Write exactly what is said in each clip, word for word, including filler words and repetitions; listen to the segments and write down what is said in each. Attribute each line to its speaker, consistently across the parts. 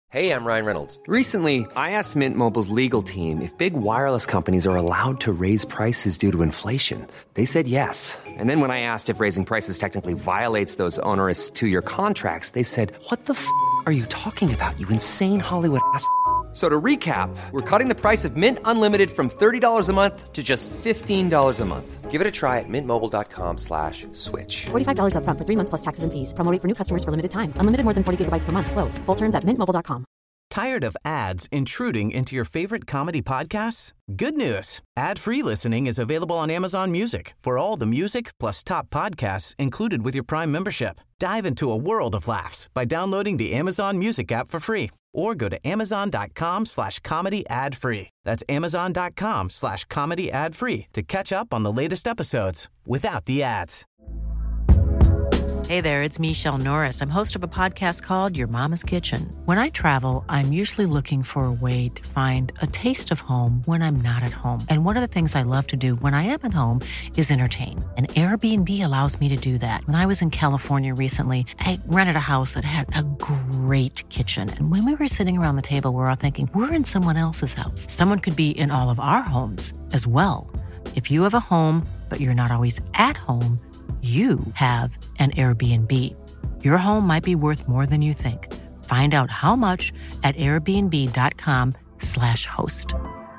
Speaker 1: Hey, I'm Ryan Reynolds.
Speaker 2: Recently, I asked Mint Mobile's legal team if big wireless companies are allowed to raise prices due to inflation. They said yes. And then when I asked if raising prices technically violates those onerous two-year contracts, they said, what the f*** are you talking about, you insane Hollywood ass f- So to recap, we're cutting the price of Mint Unlimited from thirty dollars a month to just fifteen dollars a month.
Speaker 1: Give it a try at mintmobile.com slash switch.
Speaker 3: forty-five dollars up front for three months plus taxes and fees. Promo rate for new customers for limited time. Unlimited more than forty gigabytes per month. Slows full terms at mint mobile dot com.
Speaker 4: Tired of ads intruding into your favorite comedy podcasts? Good news. Ad-free listening is available on Amazon Music for all the music plus top podcasts included with your Prime membership. Dive into a world of laughs by downloading the Amazon Music app for free or go to amazon.com slash comedy ad free. That's amazon.com slash comedy ad free to catch up on the latest episodes without the ads.
Speaker 5: Hey there, it's Michelle Norris. I'm host of a podcast called Your Mama's Kitchen. When I travel, I'm usually looking for a way to find a taste of home when I'm not at home. And one of the things I love to do when I am at home is entertain. And Airbnb allows me to do that. When I was in California recently, I rented a house that had a great kitchen. And when we were sitting around the table, we were all thinking, we're in someone else's house. Someone could be in all of our homes as well. If you have a home, but you're not always at home, you have an Airbnb. Your home might be worth more than you think. Find out how much at airbnb.com slash host.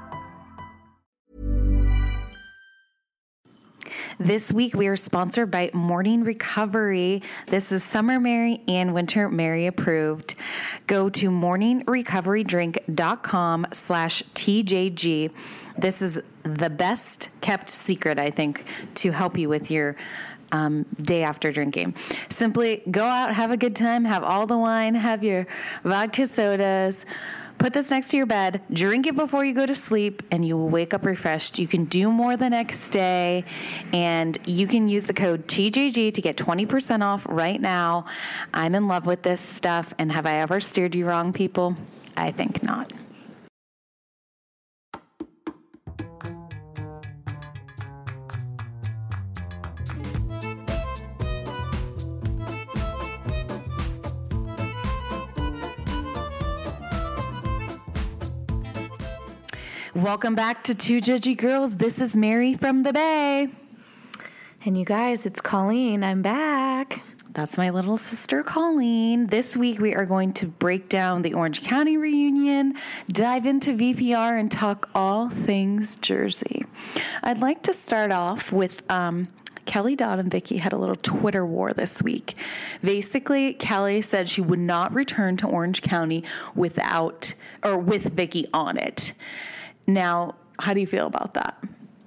Speaker 6: This week, we are sponsored by Morning Recovery. This is Summer Mary and Winter Mary approved. Go to morningrecoverydrink.com slash TJG. This is the best kept secret, I think, to help you with your Um, day after drinking. Simply go out, have a good time, have all the wine, have your vodka sodas, put this next to your bed, drink it before you go to sleep, and you will wake up refreshed. You can do more the next day, and you can use the code T J G to get twenty percent off right now. I'm in love with this stuff, and have I ever steered you wrong, people? I think not. Welcome back to Two Judgy Girls. This is Mary from the Bay.
Speaker 7: And you guys, it's Colleen. I'm back.
Speaker 6: That's my little sister, Colleen. This week, we are going to break down the Orange County reunion, dive into V P R, and talk all things Jersey. I'd like to start off with um, Kelly Dodd and Vicky had a little Twitter war this week. Basically, Kelly said she would not return to Orange County without or with Vicky on it. Now, how do you feel about that?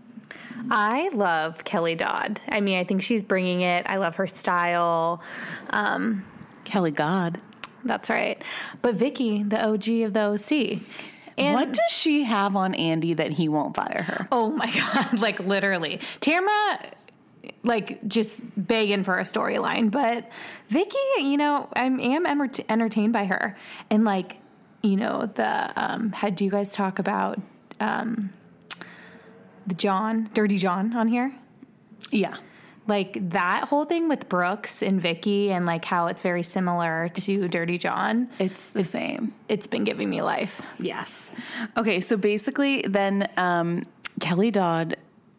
Speaker 7: I love Kelly Dodd. I mean, I think she's bringing it. I love her style. Um,
Speaker 6: Kelly God.
Speaker 7: That's right. But Vicky, the O G of the O C.
Speaker 6: And what does she have on Andy that he won't fire her?
Speaker 7: Oh, my God. Like, literally. Tamra, like, just begging for a storyline. But Vicky, you know, I am entertained by her. And, like, you know, the, um, how do you guys talk about um, the John, Dirty John on here?
Speaker 6: Yeah.
Speaker 7: Like, that whole thing with Brooks and Vicky and, like, how it's very similar to it's, Dirty John.
Speaker 6: It's the it's, same.
Speaker 7: It's been giving me life.
Speaker 6: Yes. Okay, so basically then um, Kelly Dodd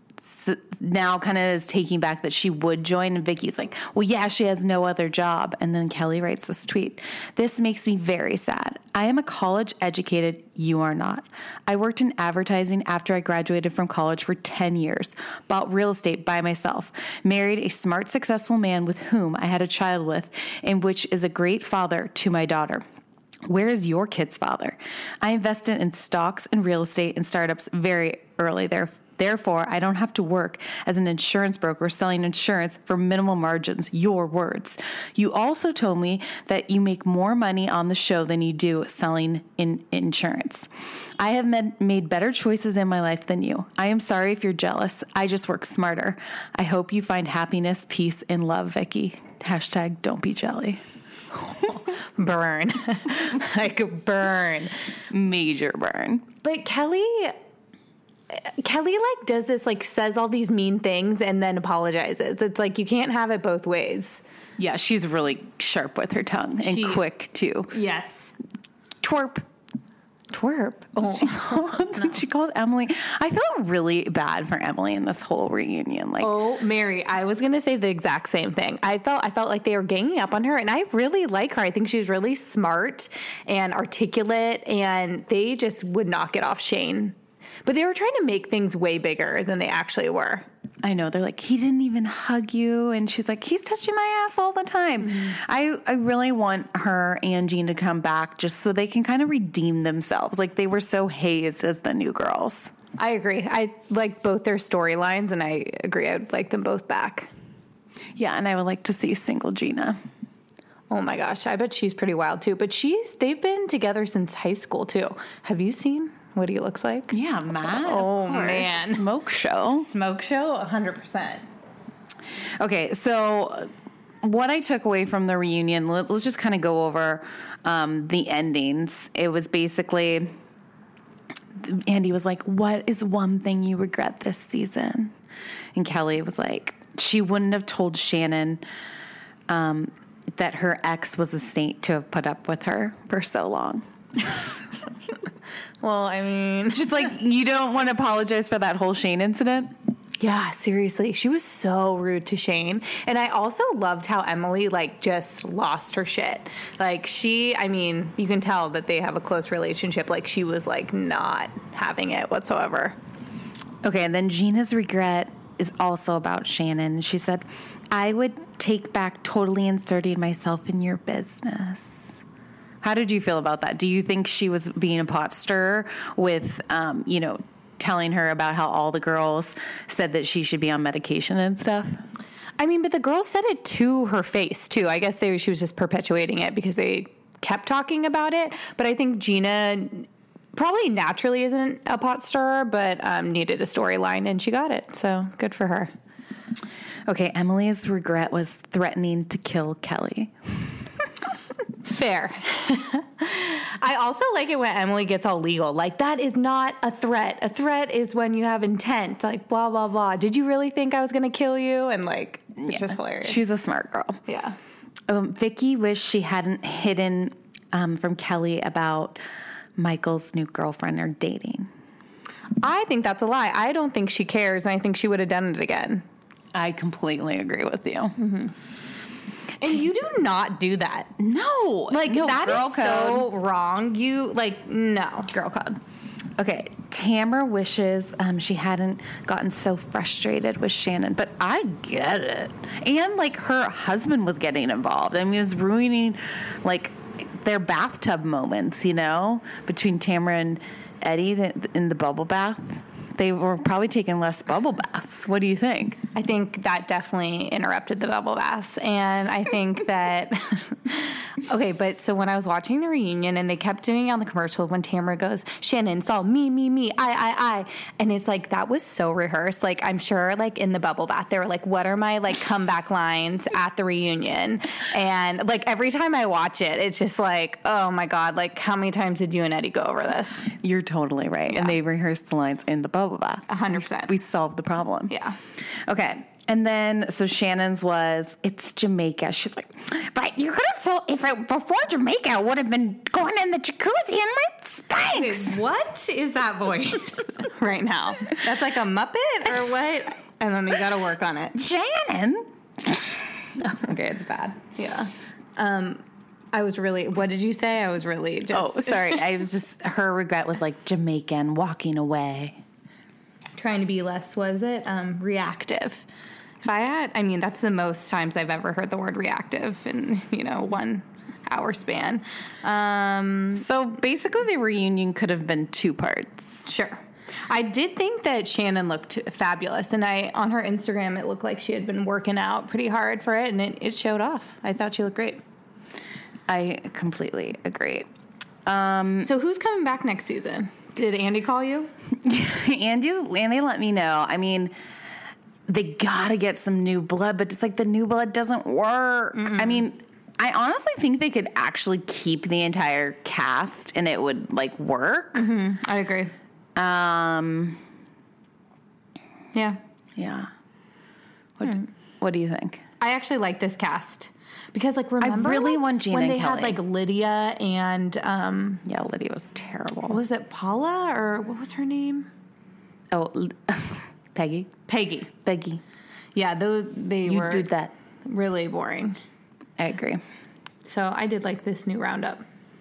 Speaker 6: now kind of is taking back that she would join, and Vicky's like, well, yeah, she has no other job. And then Kelly writes this tweet. This makes me very sad. I am a college educated. You are not. I worked in advertising after I graduated from college for ten years, bought real estate by myself, married a smart, successful man with whom I had a child with, and which is a great father to my daughter. Where is your kid's father? I invested in stocks and real estate and startups very early there. Therefore, I don't have to work as an insurance broker selling insurance for minimal margins. Your words. You also told me that you make more money on the show than you do selling in insurance. I have med- made better choices in my life than you. I am sorry if you're jealous. I just work smarter. I hope you find happiness, peace, and love, Vicky. Hashtag don't be jelly.
Speaker 7: Burn. Like burn.
Speaker 6: Major burn.
Speaker 7: But Kelly... Kelly, like, does this, like, says all these mean things and then apologizes. It's like you can't have it both ways.
Speaker 6: Yeah, she's really sharp with her tongue and she, quick, too.
Speaker 7: Yes.
Speaker 6: twerp.
Speaker 7: Twerp. Oh,
Speaker 6: That's what she called Emily. I felt really bad for Emily in this whole reunion. Like,
Speaker 7: oh, Mary, I was gonna say the exact same thing. I felt I felt like they were ganging up on her, and I really like her. I think she's really smart and articulate, and they just would not get off Shane. But they were trying to make things way bigger than they actually were.
Speaker 6: I know, they're like, he didn't even hug you, and she's like, he's touching my ass all the time. Mm-hmm. I, I really want her and Jean to come back just so they can kind of redeem themselves. Like, they were so hazed as the new girls.
Speaker 7: I agree. I like both their storylines, and I agree I would like them both back.
Speaker 6: Yeah, and I would like to see single Gina.
Speaker 7: Oh my gosh, I bet she's pretty wild too. But she's they've been together since high school too. Have you seen what he looks like?
Speaker 6: Yeah, Matt.
Speaker 7: Oh, man.
Speaker 6: Smoke show.
Speaker 7: Smoke show, one hundred percent.
Speaker 6: Okay, so what I took away from the reunion, let, let's just kind of go over um, the endings. It was basically, Andy was like, what is one thing you regret this season? And Kelly was like, she wouldn't have told Shannon um, that her ex was a saint to have put up with her for so long.
Speaker 7: Well, I mean,
Speaker 6: just like, you don't want to apologize for that whole Shane incident?
Speaker 7: Yeah, seriously. She was so rude to Shane. And I also loved how Emily, like, just lost her shit. Like, she, I mean, you can tell that they have a close relationship. Like, she was, like, not having it whatsoever.
Speaker 6: Okay, and then Gina's regret is also about Shannon. She said, I would take back totally inserting myself in your business. How did you feel about that? Do you think she was being a pot stirrer with, um, you know, telling her about how all the girls said that she should be on medication and stuff?
Speaker 7: I mean, but the girls said it to her face, too. I guess they, she was just perpetuating it because they kept talking about it. But I think Gina probably naturally isn't a pot stirrer, but um, needed a storyline, and she got it. So good for her.
Speaker 6: Okay, Emily's regret was threatening to kill Kelly.
Speaker 7: Fair. I also like it when Emily gets all legal. Like, that is not a threat. A threat is when you have intent. Like, blah, blah, blah. Did you really think I was going to kill you? And, like, it's yeah. just hilarious.
Speaker 6: She's a smart girl.
Speaker 7: Yeah.
Speaker 6: Um, Vicky wished she hadn't hidden um, from Kelly about Michael's new girlfriend or dating.
Speaker 7: I think that's a lie. I don't think she cares, and I think she would have done it again.
Speaker 6: I completely agree with you. Mm-hmm.
Speaker 7: And you do not do that.
Speaker 6: No.
Speaker 7: Like,
Speaker 6: no,
Speaker 7: that
Speaker 6: girl
Speaker 7: is
Speaker 6: code.
Speaker 7: so wrong. You, like, no.
Speaker 6: Girl code. Okay, Tamara wishes um, she hadn't gotten so frustrated with Shannon, but I get it. And, like, her husband was getting involved. I mean, it was ruining, like, their bathtub moments, you know, between Tamara and Eddie in the bubble bath. They were probably taking less bubble baths. What do you think?
Speaker 7: I think that definitely interrupted the bubble baths. And I think that, okay, but so when I was watching the reunion and they kept doing it on the commercial when Tamara goes, Shannon, it's all me, me, me, I, I, I. And it's like, that was so rehearsed. Like, I'm sure, like, in the bubble bath, they were like, what are my, like, comeback lines at the reunion? And, like, every time I watch it, it's just like, oh, my God, like, how many times did you and Eddie go over this?
Speaker 6: You're totally right. Yeah. And they rehearsed the lines in the bubble bath.
Speaker 7: A hundred percent.
Speaker 6: We solved the problem.
Speaker 7: Yeah.
Speaker 6: Okay. And then, so Shannon's was, it's Jamaica. She's like, but you could have told, if it, before Jamaica, I would have been going in the jacuzzi in my Spanx.
Speaker 7: Okay, what is that voice right now? That's like a Muppet or what? I don't know. You got to work on it.
Speaker 6: Shannon.
Speaker 7: Okay, it's bad. Yeah. Um, I was really, what did you say? I was really just.
Speaker 6: Oh, sorry. I was just, her regret was like Jamaican, walking away.
Speaker 7: Trying to be less, was it? Um, reactive. If I had, I mean, that's the most times I've ever heard the word reactive in, you know, one hour span. Um,
Speaker 6: so basically the reunion could have been two parts.
Speaker 7: Sure. I did think that Shannon looked fabulous, and I on her Instagram, it looked like she had been working out pretty hard for it, and it, it showed off. I thought she looked great.
Speaker 6: I completely agree. Um,
Speaker 7: so who's coming back next season? Did Andy call you?
Speaker 6: Andy's, Andy let me know. I mean, they gotta get some new blood, but it's like the new blood doesn't work. Mm-mm. I mean, I honestly think they could actually keep the entire cast and it would like work.
Speaker 7: Mm-hmm. I agree.
Speaker 6: Um,
Speaker 7: yeah.
Speaker 6: Yeah. What, mm. what do you think?
Speaker 7: I actually like this cast. Because like remember
Speaker 6: really want Gina
Speaker 7: when
Speaker 6: and
Speaker 7: they had
Speaker 6: Kelly.
Speaker 7: like Lydia and um,
Speaker 6: Yeah, Lydia was terrible.
Speaker 7: was it Paula or what was her name?
Speaker 6: Oh, Peggy.
Speaker 7: Peggy.
Speaker 6: Peggy.
Speaker 7: Yeah, those they
Speaker 6: You
Speaker 7: were
Speaker 6: did that.
Speaker 7: really boring.
Speaker 6: I agree.
Speaker 7: So I did like this new roundup.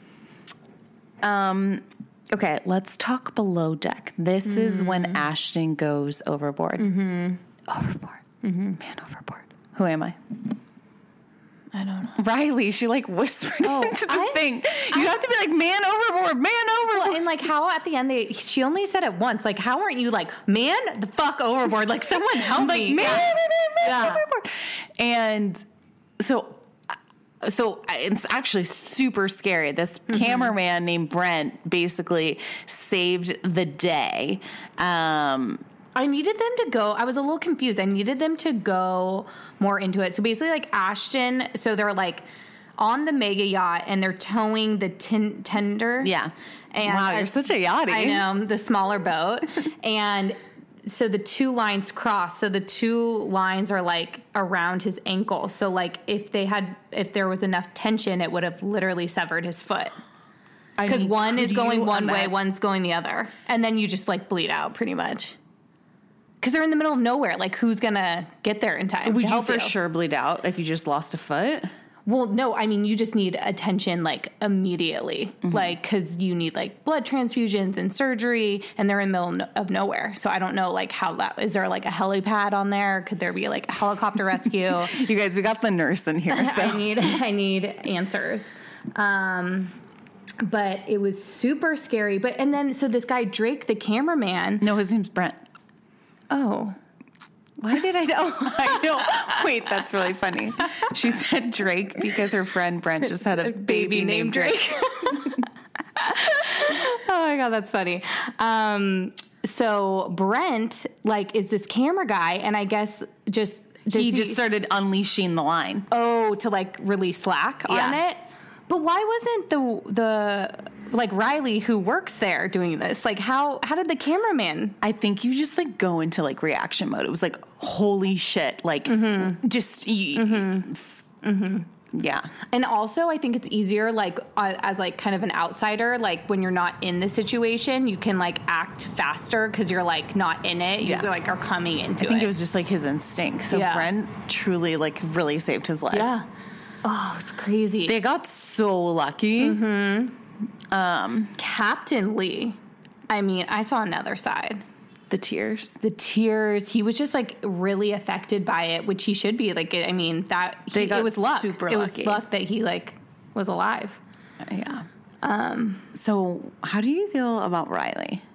Speaker 6: Um, okay, let's talk below deck. This mm. is when Ashton goes overboard.
Speaker 7: Mm-hmm.
Speaker 6: Overboard. Mm-hmm. Man overboard. Who am I?
Speaker 7: I don't know.
Speaker 6: Riley, she like whispered
Speaker 7: Oh,
Speaker 6: into the
Speaker 7: I-
Speaker 6: thing. You
Speaker 7: I-
Speaker 6: have to be like, man overboard, man overboard.
Speaker 7: Well, and like how at the end they she only said it once. Like how aren't you like man the fuck overboard? Like someone help
Speaker 6: like,
Speaker 7: me.
Speaker 6: man,
Speaker 7: Yeah.
Speaker 6: man, man,
Speaker 7: Yeah.
Speaker 6: overboard. And so, so it's actually super scary. This
Speaker 7: Mm-hmm.
Speaker 6: cameraman named Brent basically saved the day. Um,
Speaker 7: I needed them to go. I was a little confused. I needed them to go more into it. So basically, like Ashton, so they're like on the mega yacht and they're towing the tin- tender.
Speaker 6: Yeah.
Speaker 7: And
Speaker 6: Wow, you're such a yachty.
Speaker 7: I know, the smaller boat. And so the two lines cross. So the two lines are like around his ankle. So like if they had, if there was enough tension, it would have literally severed his foot.
Speaker 6: I
Speaker 7: Because
Speaker 6: mean,
Speaker 7: one
Speaker 6: could
Speaker 7: is going
Speaker 6: you
Speaker 7: one way,
Speaker 6: imagine-
Speaker 7: one's going the other. And then you just like bleed out pretty much. Because they're in the middle of nowhere. Like, who's going to get there in time?
Speaker 6: Would
Speaker 7: to
Speaker 6: you
Speaker 7: help
Speaker 6: for sure bleed out if you just lost a foot?
Speaker 7: Well, no, I mean, you just need attention, like, immediately.
Speaker 6: Mm-hmm.
Speaker 7: Like, because you need, like, blood transfusions and surgery, and they're in the middle of nowhere. So I don't know, like, how that, is there, like, a helipad on there? Could there be, like, a helicopter rescue?
Speaker 6: You guys, we got the nurse in here, so.
Speaker 7: I need, I need answers. Um, but it was super scary. But, and then, so this guy, Drake, the cameraman.
Speaker 6: No, his name's Brent.
Speaker 7: Oh. Why did I know?
Speaker 6: I know. Wait, that's really funny. She said Drake because her friend Brent just had a baby, named Drake.
Speaker 7: Oh my God, that's funny. Um, so Brent, like, is this camera guy, and I guess just does
Speaker 6: He just started unleashing the line.
Speaker 7: oh to like release slack on
Speaker 6: Yeah.
Speaker 7: it. But why wasn't the the like Riley who works there doing this? Like how how did the cameraman?
Speaker 6: I think you just like go into like reaction mode. It was like, holy shit. Like
Speaker 7: Mm-hmm.
Speaker 6: just, mm-hmm. yeah.
Speaker 7: And also, I think it's easier, like, uh, as, like, kind of an outsider, like, when you're not in the situation, you can, like, act faster because you're, like, not in it. You,
Speaker 6: Yeah.
Speaker 7: like, are coming into
Speaker 6: I think
Speaker 7: it.
Speaker 6: it was just like his instinct. So
Speaker 7: Yeah.
Speaker 6: Brent truly like really saved his life.
Speaker 7: Yeah. Oh, it's crazy.
Speaker 6: They got so lucky.
Speaker 7: Mm-hmm.
Speaker 6: Um,
Speaker 7: Captain Lee. I mean, I saw another side.
Speaker 6: the tears.
Speaker 7: The tears. He was just, like, really affected by it, which he should be. Like, I mean, that he,
Speaker 6: They got
Speaker 7: it was luck.
Speaker 6: super
Speaker 7: it
Speaker 6: lucky.
Speaker 7: was luck that he, like, was alive.
Speaker 6: Yeah. Um, so how do you feel about Riley?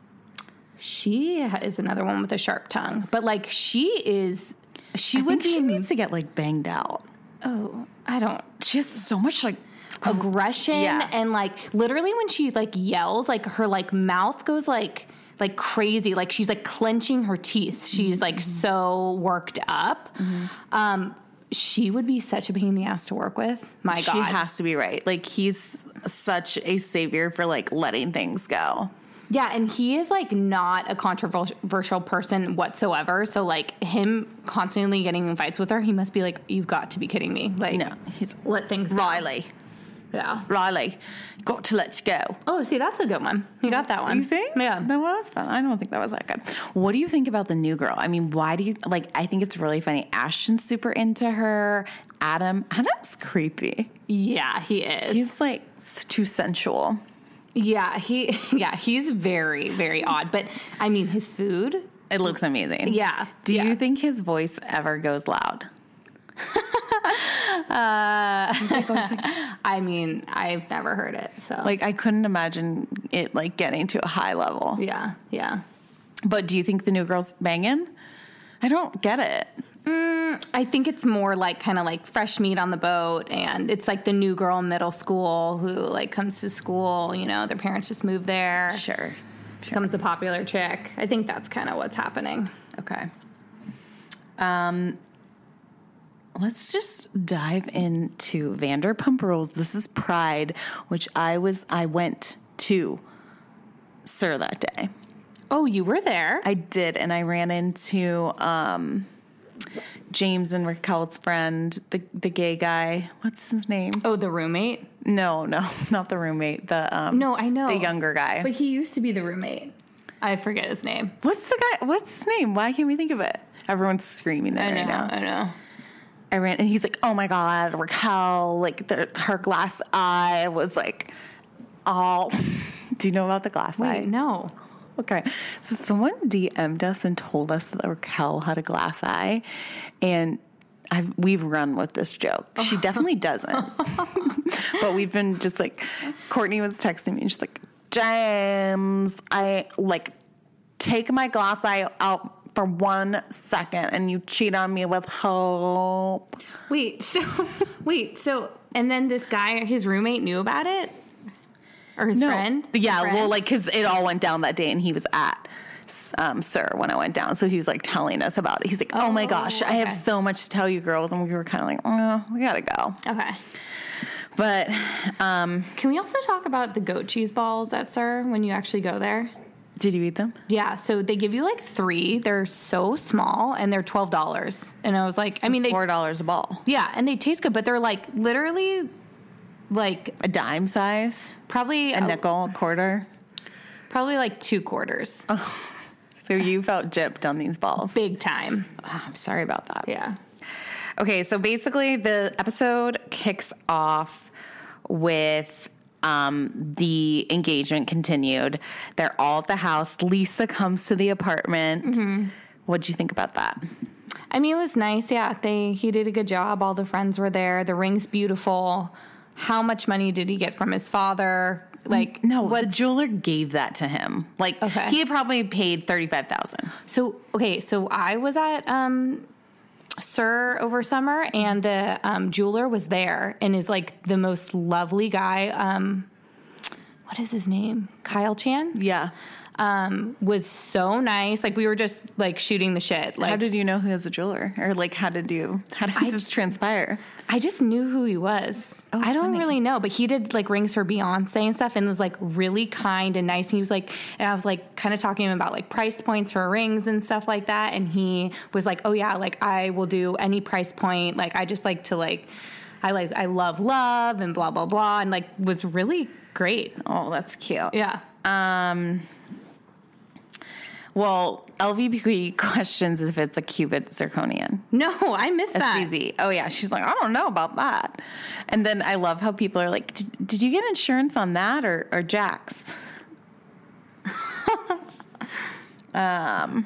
Speaker 7: She is another one with a sharp tongue. But, like, she is... She
Speaker 6: I
Speaker 7: would
Speaker 6: think
Speaker 7: be...
Speaker 6: she needs to get like banged out.
Speaker 7: Oh, I don't...
Speaker 6: She has so much like
Speaker 7: aggression
Speaker 6: Yeah.
Speaker 7: and like literally when she like yells, like her like mouth goes like like crazy, like she's like clenching her teeth. She's like so worked up.
Speaker 6: Mm-hmm.
Speaker 7: Um, she would be such a pain in the ass to work with. My God,
Speaker 6: she has to be right. Like he's such a savior for like letting things go.
Speaker 7: yeah, and he is like not a controversial person whatsoever. So like him constantly getting in fights with her, he must be like, you've got to be kidding me. Like,
Speaker 6: No, he's
Speaker 7: let things go.
Speaker 6: Riley.
Speaker 7: Yeah.
Speaker 6: Riley, got to let go.
Speaker 7: Oh, see, that's a good one. You got that one.
Speaker 6: You think?
Speaker 7: Yeah.
Speaker 6: That was fun. I don't think that was that good. What do you think about the new girl? I mean, why do you, like, I think it's really funny. Ashton's super into her. Adam, Adam's creepy.
Speaker 7: Yeah, he is.
Speaker 6: He's like too sensual.
Speaker 7: Yeah, he yeah, he's very, very odd. But I mean his food.
Speaker 6: It looks amazing.
Speaker 7: Yeah.
Speaker 6: Do
Speaker 7: yeah.
Speaker 6: you think his voice ever goes loud?
Speaker 7: uh
Speaker 6: He's like, always like,
Speaker 7: I mean, I've never heard it. So
Speaker 6: like, I couldn't imagine it like getting to a high level.
Speaker 7: yeah, yeah.
Speaker 6: But do you think the new girl's banging? I don't get it.
Speaker 7: Mm, I think it's more like kind of like fresh meat on the boat, and it's like the new girl in middle school who like comes to school, you know, their parents just moved there.
Speaker 6: Sure.
Speaker 7: Becomes the popular chick. I think that's kind of what's happening.
Speaker 6: Okay. Um, let's just dive into Vanderpump Rules. This is Pride, which I was, I went to Sir that day.
Speaker 7: Oh, you were there?
Speaker 6: I did, and I ran into, um, James and Raquel's friend, the the gay guy. What's his name?
Speaker 7: Oh, the roommate?
Speaker 6: No, no, not the roommate. The um,
Speaker 7: No, I know.
Speaker 6: the younger guy.
Speaker 7: But he used to be the roommate. I forget his name.
Speaker 6: What's the guy? What's his name? Why can't we think of it? Everyone's screaming that
Speaker 7: I know,
Speaker 6: right now.
Speaker 7: I know.
Speaker 6: I ran, and he's like, "Oh my god, Raquel! Like the, her glass eye was like all." Do you know about the glass
Speaker 7: Wait,
Speaker 6: eye?
Speaker 7: no.
Speaker 6: Okay, so someone D M'd us and told us that Raquel had a glass eye, and I've, we've run with this joke. She definitely doesn't, but we've been just like, Courtney was texting me, and she's like, James, I like take my glass eye out for one second, and you cheat on me with hope.
Speaker 7: Wait, so, wait, so, and then this guy, his roommate knew about it? Or his
Speaker 6: No.
Speaker 7: friend?
Speaker 6: Yeah,
Speaker 7: His friend?
Speaker 6: well, like, because it all went down that day, and he was at um, Sir when I went down. So he was, like, telling us about it. He's like, oh, my
Speaker 7: Oh,
Speaker 6: gosh, I
Speaker 7: okay.
Speaker 6: have so much to tell you girls. And we were kind of like, oh, we got to go.
Speaker 7: Okay.
Speaker 6: But, um,
Speaker 7: Can we also talk about the goat cheese balls at Sir when you actually go there?
Speaker 6: did you eat them?
Speaker 7: Yeah, so they give you like three. They're so small, and they're twelve dollars. And I was like, I mean, they,
Speaker 6: four dollars a ball.
Speaker 7: yeah, and they taste good, but they're like literally like
Speaker 6: A dime size?
Speaker 7: probably
Speaker 6: A nickel, a quarter?
Speaker 7: probably like two quarters.
Speaker 6: So you felt gypped on these balls.
Speaker 7: Big time.
Speaker 6: Oh, I'm sorry about that.
Speaker 7: Yeah.
Speaker 6: Okay, so basically the episode kicks off with um, the engagement continued. They're all at the house. Lisa comes to the apartment. Mm-hmm. What'd you think about that?
Speaker 7: I mean, it was nice. Yeah, they he did a good job. All the friends were there. The ring's beautiful. How much money did he get from his father? Like,
Speaker 6: No,
Speaker 7: what?
Speaker 6: the jeweler gave that to him. Like,
Speaker 7: Okay.
Speaker 6: he had probably paid thirty-five thousand dollars.
Speaker 7: So okay, so I was at um, Sir over summer, and the um, jeweler was there, and is like the most lovely guy. Um, what is his name? Kyle Chan.
Speaker 6: Yeah.
Speaker 7: Um, was so nice. Like we were just like shooting the shit. Like
Speaker 6: How did you know he was a jeweler? Or, like, how did you, how did this transpire?
Speaker 7: I just knew who he was.
Speaker 6: Oh,
Speaker 7: I don't
Speaker 6: funny.
Speaker 7: really know, but he did like rings for Beyonce and stuff, and was like really kind and nice. And he was like, and I was like kind of talking to him about like price points for rings and stuff like that. And he was like, oh yeah, like I will do any price point. Like I just like to like, I like, I love love and blah, blah, blah. And like was really great.
Speaker 6: Oh, that's cute.
Speaker 7: Yeah.
Speaker 6: Um, well, L V P questions if it's a Cupid zirconian.
Speaker 7: No, I missed
Speaker 6: A
Speaker 7: that.
Speaker 6: C Z. Oh, yeah. She's like, I don't know about that. And then I love how people are like, did, did you get insurance on that or, or Jax? um,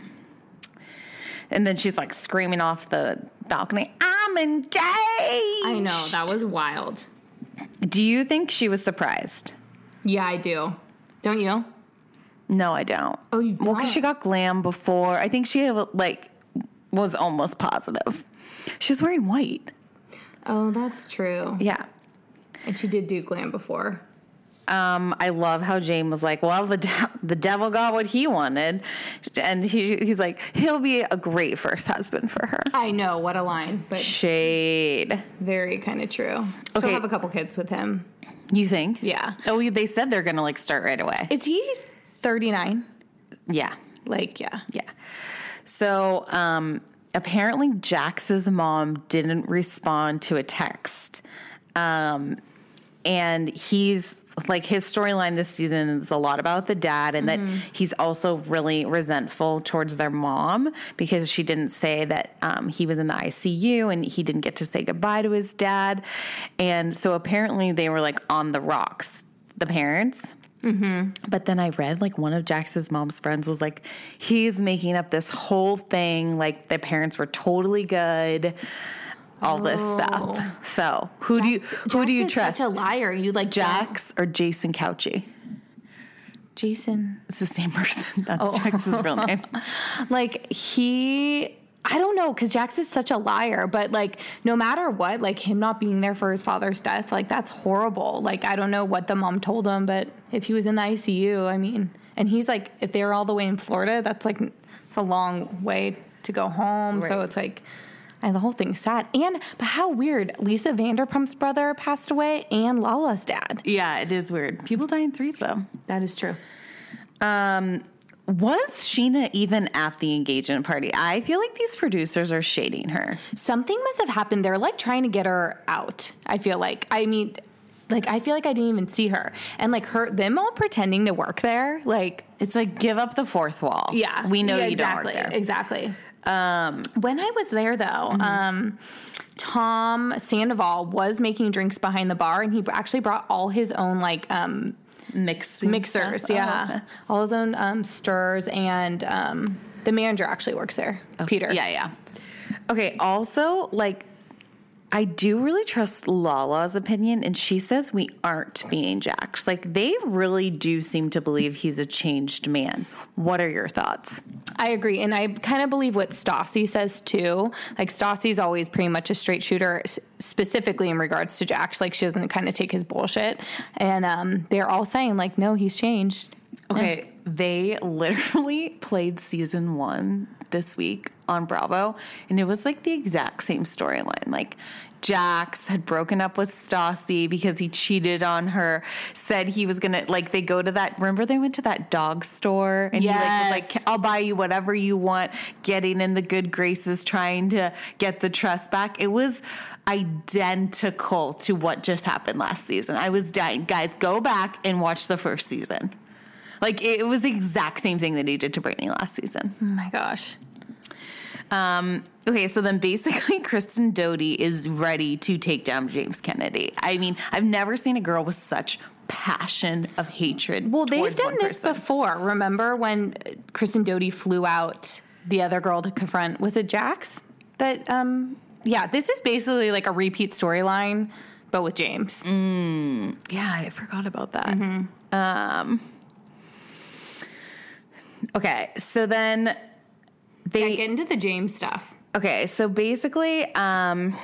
Speaker 6: and then she's like screaming off the balcony, I'm engaged.
Speaker 7: I know. That was wild.
Speaker 6: Do you think she was surprised?
Speaker 7: Yeah, I do. Don't you?
Speaker 6: No, I don't.
Speaker 7: Oh, you
Speaker 6: Well, because
Speaker 7: don't?
Speaker 6: she got glam before. I think she, like, was almost positive. She was wearing white.
Speaker 7: Oh, that's true.
Speaker 6: Yeah.
Speaker 7: And she did do glam before.
Speaker 6: Um, I love how Jane was like, well, the de- the devil got what he wanted. And he he's like, he'll be a great first husband for her.
Speaker 7: I know, what a line, but
Speaker 6: Shade.
Speaker 7: very kind of true. She'll
Speaker 6: Okay.
Speaker 7: have a couple kids with him.
Speaker 6: You think?
Speaker 7: Yeah.
Speaker 6: Oh, they said they're going to, like, start right away.
Speaker 7: Is he thirty-nine?
Speaker 6: Yeah.
Speaker 7: Like, yeah.
Speaker 6: Yeah. So, um, apparently Jax's mom didn't respond to a text. Um, and he's like, his storyline this season is a lot about the dad, and
Speaker 7: Mm-hmm.
Speaker 6: that he's also really resentful towards their mom because she didn't say that um, he was in the I C U and he didn't get to say goodbye to his dad. And so apparently they were like on the rocks, the parents. Mm-hmm. But then I read, like, one of Jax's mom's friends was like, he's making up this whole thing, like the parents were totally good, all this stuff. So who do you who do you
Speaker 7: Jax is
Speaker 6: trust?
Speaker 7: Such a liar. You like
Speaker 6: Jax or Jason Couchy?
Speaker 7: Jason.
Speaker 6: It's the same person. That's Jax's real name.
Speaker 7: Like he, I don't know, because Jax is such a liar. But like, no matter what, like him not being there for his father's death, like that's horrible. Like I don't know what the mom told him, but if he was in the I C U, I mean, and he's like, if they were all the way in Florida, that's like, it's a long way to go home. So
Speaker 6: Right.
Speaker 7: it's like. And the whole thing's sad. And, but how weird. Lisa Vanderpump's brother passed away and Lala's dad.
Speaker 6: Yeah, it is weird. People die in threes, though.
Speaker 7: That is true.
Speaker 6: Um, was Sheena even at the engagement party? I feel like these producers are shading her.
Speaker 7: Something must have happened. They're like trying to get her out. I feel like. I mean, like I feel like I didn't even see her, and like her, them all pretending to work there. Like
Speaker 6: it's like give up the fourth wall.
Speaker 7: Yeah,
Speaker 6: we know
Speaker 7: yeah,
Speaker 6: you
Speaker 7: exactly,
Speaker 6: don't work there.
Speaker 7: Exactly. Um, when I was there, though, mm-hmm. um, Tom Sandoval was making drinks behind the bar, and he actually brought all his own like. Um,
Speaker 6: Mixing
Speaker 7: mixers,
Speaker 6: stuff.
Speaker 7: yeah,
Speaker 6: Oh, okay.
Speaker 7: all his own um, stirs, and um, the manager actually works there,
Speaker 6: oh,
Speaker 7: Peter.
Speaker 6: Yeah, yeah. Okay. Also, like, I do really trust Lala's opinion, and she says we aren't being jacked. Like, they really do seem to believe he's a changed man. What are your thoughts?
Speaker 7: I agree, and I kind of believe what Stassi says too. Like Stassi's always pretty much a straight shooter, specifically in regards to Jax. Like she doesn't kind of take his bullshit, and um, they're all saying like, no, he's changed.
Speaker 6: Okay,
Speaker 7: yeah.
Speaker 6: They literally played season one this week on Bravo, and it was like the exact same storyline. Like Jax had broken up with Stassi because he cheated on her, said he was gonna, like, they go to that, remember they went to that dog store, and
Speaker 7: yes.
Speaker 6: he like was like, I'll buy you whatever you want, getting in the good graces, trying to get the trust back. It was identical to what just happened last season. I was dying. Guys, go back and watch the first season. Like, it was the exact same thing that he did to Brittany last season.
Speaker 7: Oh, my gosh.
Speaker 6: Um, okay, so then basically Kristen Doute is ready to take down James Kennedy. I mean, I've never seen a girl with such passion of hatred.
Speaker 7: Well, they've
Speaker 6: towards
Speaker 7: done
Speaker 6: one
Speaker 7: this
Speaker 6: person.
Speaker 7: before. Remember when Kristen Doute flew out the other girl to confront, was it Jax? That, um, yeah, this is basically like a repeat storyline, but with James.
Speaker 6: Mm, yeah, I forgot about that.
Speaker 7: Mm-hmm.
Speaker 6: Um, okay, so then they
Speaker 7: yeah, get into the James stuff.
Speaker 6: Okay, so basically, um,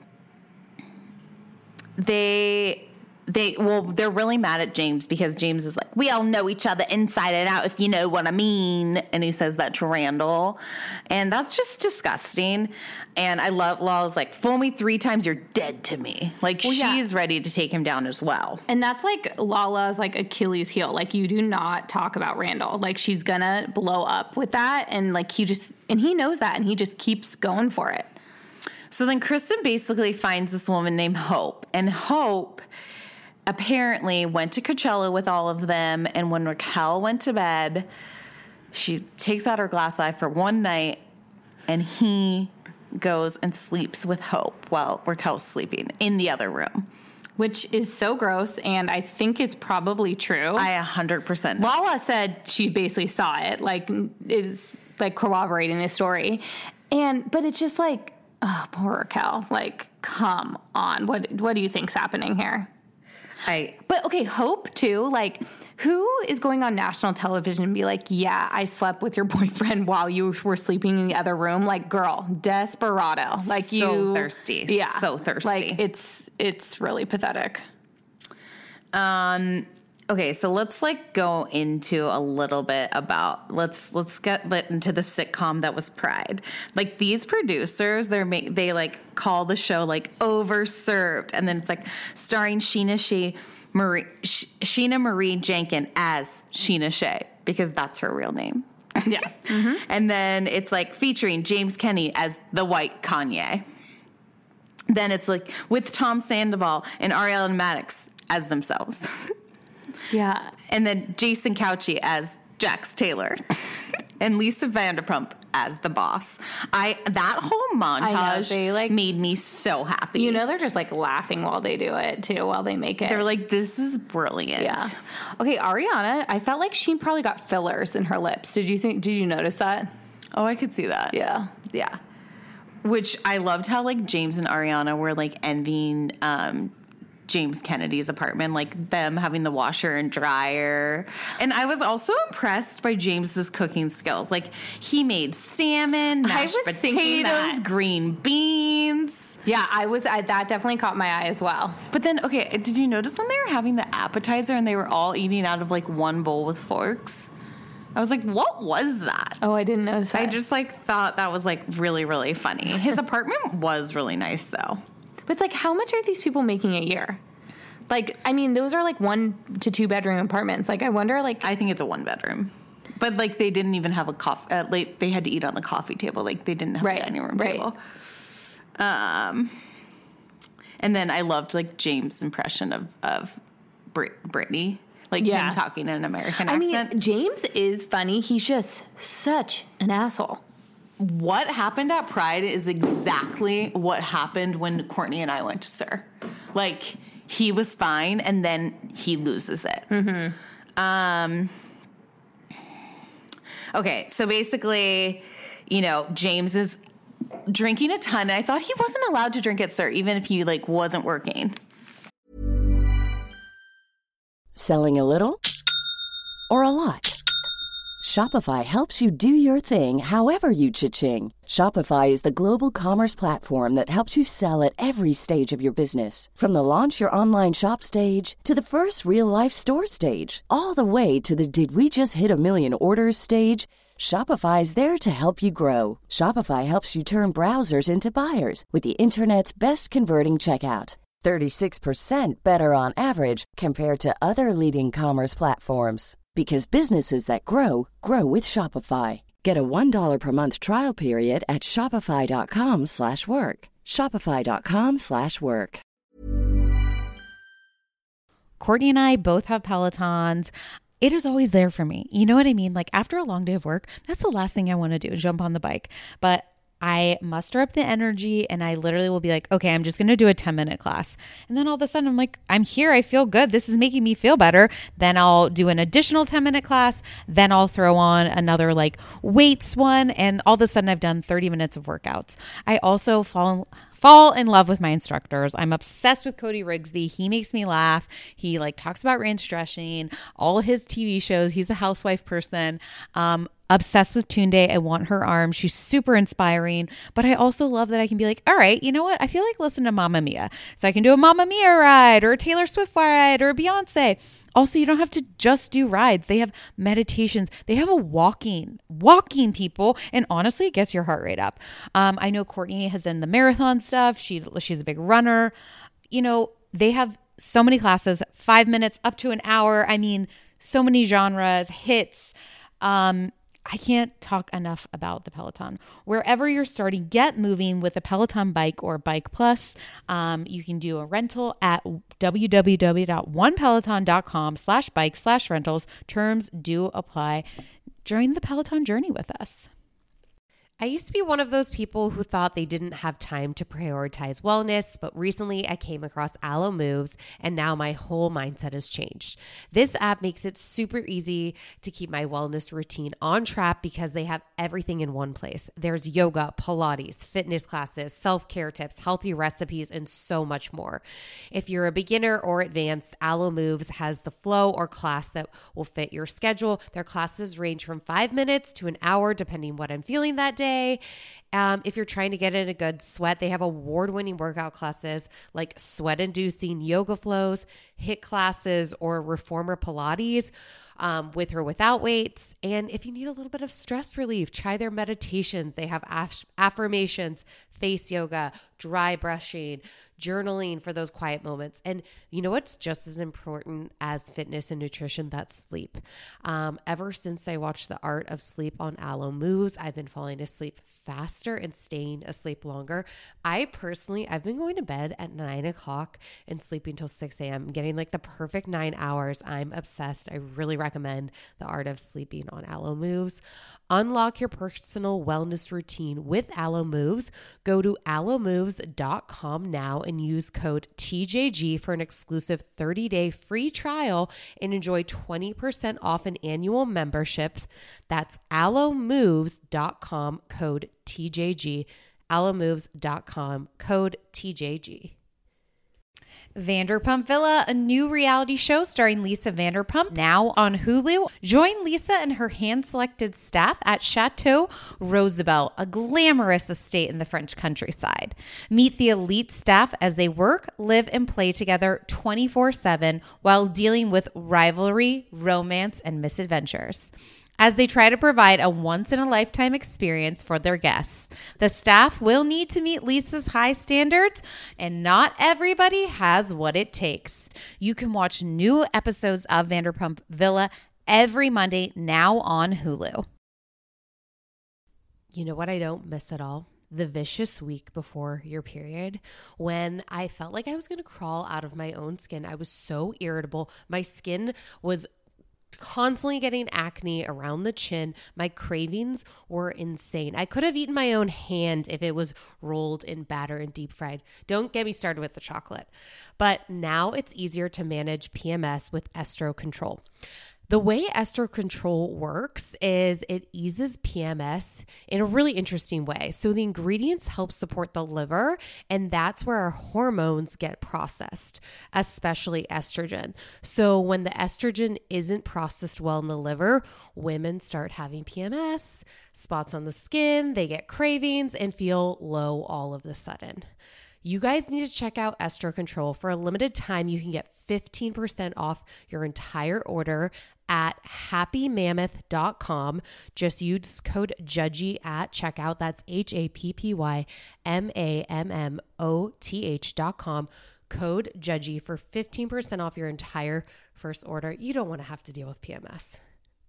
Speaker 6: they they well, they're really mad at James because James is like, we all know each other inside and out, if you know what I mean. And he says that to Randall, and that's just disgusting. And I love Lala's like, fool me three times, you're dead to me. Like,
Speaker 7: well, yeah.
Speaker 6: she's ready to take him down as well.
Speaker 7: And that's like Lala's like Achilles heel. Like, you do not talk about Randall. Like, she's gonna blow up with that, and like he just and he knows that, and he just keeps going for it.
Speaker 6: So then Kristen basically finds this woman named Hope, and Hope apparently went to Coachella with all of them, and when Raquel went to bed, she takes out her glass eye for one night, and he goes and sleeps with Hope while Raquel's sleeping in the other room.
Speaker 7: Which is so gross, and I think it's probably true.
Speaker 6: I one hundred percent know.
Speaker 7: Lala said she basically saw it, like, is, like, corroborating this story. And, but it's just like, oh, poor Raquel. Like, come on. What, what do you think's happening here?
Speaker 6: I,
Speaker 7: but okay, Hope too, like, who is going on national television and be like, yeah, I slept with your boyfriend while you were sleeping in the other room? Like, girl, desperado. Like,
Speaker 6: so
Speaker 7: you
Speaker 6: thirsty.
Speaker 7: Yeah.
Speaker 6: So thirsty.
Speaker 7: Like, it's, it's really pathetic.
Speaker 6: Um, okay, so let's like go into a little bit about, let's, let's get lit into the sitcom that was Pride. Like, these producers, they're ma- they like call the show like Overserved, and then it's like starring Sheena Shea Marie, Sh- Sheena Marie Jenkins as Sheena Shea, because that's her real name.
Speaker 7: Yeah.
Speaker 6: Mm-hmm. And then it's like featuring James Kennedy as the white Kanye. Then it's like with Tom Sandoval and Ariana Madix as themselves.
Speaker 7: Yeah.
Speaker 6: And then Jason Couchy as Jax Taylor. And Lisa Vanderpump as the boss. I that whole montage
Speaker 7: know, they, like,
Speaker 6: made me so happy.
Speaker 7: You know, they're just like laughing while they do it too, while they make it.
Speaker 6: They're like, this is brilliant.
Speaker 7: Yeah. Okay, Ariana, I felt like she probably got fillers in her lips. Did you think? Did you notice that?
Speaker 6: Oh, I could see that.
Speaker 7: Yeah.
Speaker 6: Yeah. Which I loved how like James and Ariana were like envying um, James Kennedy's apartment, like them having the washer and dryer. And I was also impressed by James's cooking skills. Like, he made salmon, mashed
Speaker 7: was thinking
Speaker 6: potatoes,
Speaker 7: that.
Speaker 6: green beans.
Speaker 7: Yeah, I was. I, that definitely caught my eye as well.
Speaker 6: But then, okay, did you notice when they were having the appetizer and they were all eating out of like one bowl with forks? I was like, what was that?
Speaker 7: Oh, I didn't notice that.
Speaker 6: I just like thought that was like really, really funny. His apartment was really nice though.
Speaker 7: But it's like, how much are these people making a year? Like, I mean, those are like one to two bedroom apartments. Like, I wonder, like,
Speaker 6: I think it's a one bedroom. But like they didn't even have a coffee. Uh, like they had to eat on the coffee table. Like they didn't have
Speaker 7: Right,
Speaker 6: a dining room
Speaker 7: right.
Speaker 6: table. Um, and then I loved like James' impression of of Brit- Brittany, like
Speaker 7: Yeah.
Speaker 6: him talking in an American
Speaker 7: I
Speaker 6: accent.
Speaker 7: mean, James is funny. He's just such an asshole.
Speaker 6: What happened at Pride is exactly what happened when Courtney and I went to Sir. Like he was fine, and then he loses it. Mm-hmm. Um. Okay, so basically, you know, James is drinking a ton. And I thought he wasn't allowed to drink at Sir, even if he like wasn't working.
Speaker 8: Selling a little or a lot? Shopify helps you do your thing however you cha-ching. Shopify is the global commerce platform that helps you sell at every stage of your business. From the launch your online shop stage to the first real life store stage, all the way to the did we just hit a million orders stage. Shopify is there to help you grow. Shopify helps you turn browsers into buyers with the internet's best converting checkout. thirty-six percent better on average compared to other leading commerce platforms. Because businesses that grow, grow with Shopify. Get a one dollar per month trial period at shopify.com slash work. Shopify.com slash work.
Speaker 9: Courtney and I both have Pelotons. It is always there for me. You know what I mean? Like after a long day of work, that's the last thing I want to do, jump on the bike. But I muster up the energy and I literally will be like, okay, I'm just going to do a ten minute class. And then all of a sudden I'm like, I'm here. I feel good. This is making me feel better. Then I'll do an additional ten minute class. Then I'll throw on another like weights one. And all of a sudden I've done thirty minutes of workouts. I also fall fall in love with my instructors. I'm obsessed with Cody Rigsby. He makes me laugh. He like talks about range stretching, all of his T V shows. He's a housewife person. Um, Obsessed with Tunde. I want her arm. She's super inspiring. But I also love that I can be like, all right, you know what? I feel like listening to Mamma Mia. So I can do a Mamma Mia ride or a Taylor Swift ride or a Beyonce. Also, you don't have to just do rides. They have meditations. They have a walking, walking people. And honestly, it gets your heart rate up. Um, I know Courtney has done the marathon stuff. She, she's a big runner. You know, they have so many classes, five minutes up to an hour. I mean, so many genres, hits. Um, I can't talk enough about the Peloton. Wherever you're starting, get moving with a Peloton bike or Bike Plus. Um, you can do a rental at www.onepeloton.com slash bike slash rentals. Terms do apply. Join the Peloton journey with us.
Speaker 10: I used to be one of those people who thought they didn't have time to prioritize wellness, but recently I came across Alo Moves and now my whole mindset has changed. This app makes it super easy to keep my wellness routine on track because they have everything in one place. There's yoga, Pilates, fitness classes, self-care tips, healthy recipes, and so much more. If you're a beginner or advanced, Alo Moves has the flow or class that will fit your schedule. Their classes range from five minutes to an hour, depending what I'm feeling that day. Um, if you're trying to get in a good sweat, they have award-winning workout classes like sweat-inducing yoga flows, HIIT classes, or reformer Pilates um, with or without weights. And if you need a little bit of stress relief, try their meditations. They have aff- affirmations, face yoga, dry brushing, journaling for those quiet moments. And you know what's just as important as fitness and nutrition? That's sleep. Um, ever since I watched The Art of Sleep on Alo Moves, I've been falling asleep faster and staying asleep longer. I personally, I've been going to bed at nine o'clock and sleeping till six a.m., getting like the perfect nine hours. I'm obsessed. I really recommend The Art of Sleeping on Alo Moves. Unlock your personal wellness routine with Alo Moves. Go to alo moves dot com now and use code T J G for an exclusive thirty-day free trial and enjoy twenty percent off an annual membership. That's alo moves dot com, code T J G, alo moves dot com, code T J G.
Speaker 9: Vanderpump Villa, a new reality show starring Lisa Vanderpump, now on Hulu. Join Lisa and her hand-selected staff at Chateau Rosabelle, a glamorous estate in the French countryside. Meet the elite staff as they work, live, and play together twenty-four seven while dealing with rivalry, romance, and misadventures. As they try to provide a once-in-a-lifetime experience for their guests, the staff will need to meet Lisa's high standards, and not everybody has what it takes. You can watch new episodes of Vanderpump Villa every Monday now on Hulu.
Speaker 10: You know what I don't miss at all? The vicious week before your period, when I felt like I was going to crawl out of my own skin. I was so irritable. My skin was constantly getting acne around the chin. My cravings were insane. I could have eaten my own hand if it was rolled in batter and deep fried. Don't get me started with the chocolate. But now it's easier to manage P M S with Estro Control. The way Estro Control works is it eases P M S in a really interesting way. So the ingredients help support the liver, and that's where our hormones get processed, especially estrogen. So when the estrogen isn't processed well in the liver, women start having P M S, spots on the skin, they get cravings, and feel low all of a sudden. You guys need to check out Estro Control. For a limited time, you can get fifteen percent off your entire order at happy mammoth dot com. Just use code JUDGY at checkout. That's H A P P Y M A M M O T H dot com. Code JUDGY for fifteen percent off your entire first order. You don't want to have to deal with P M S.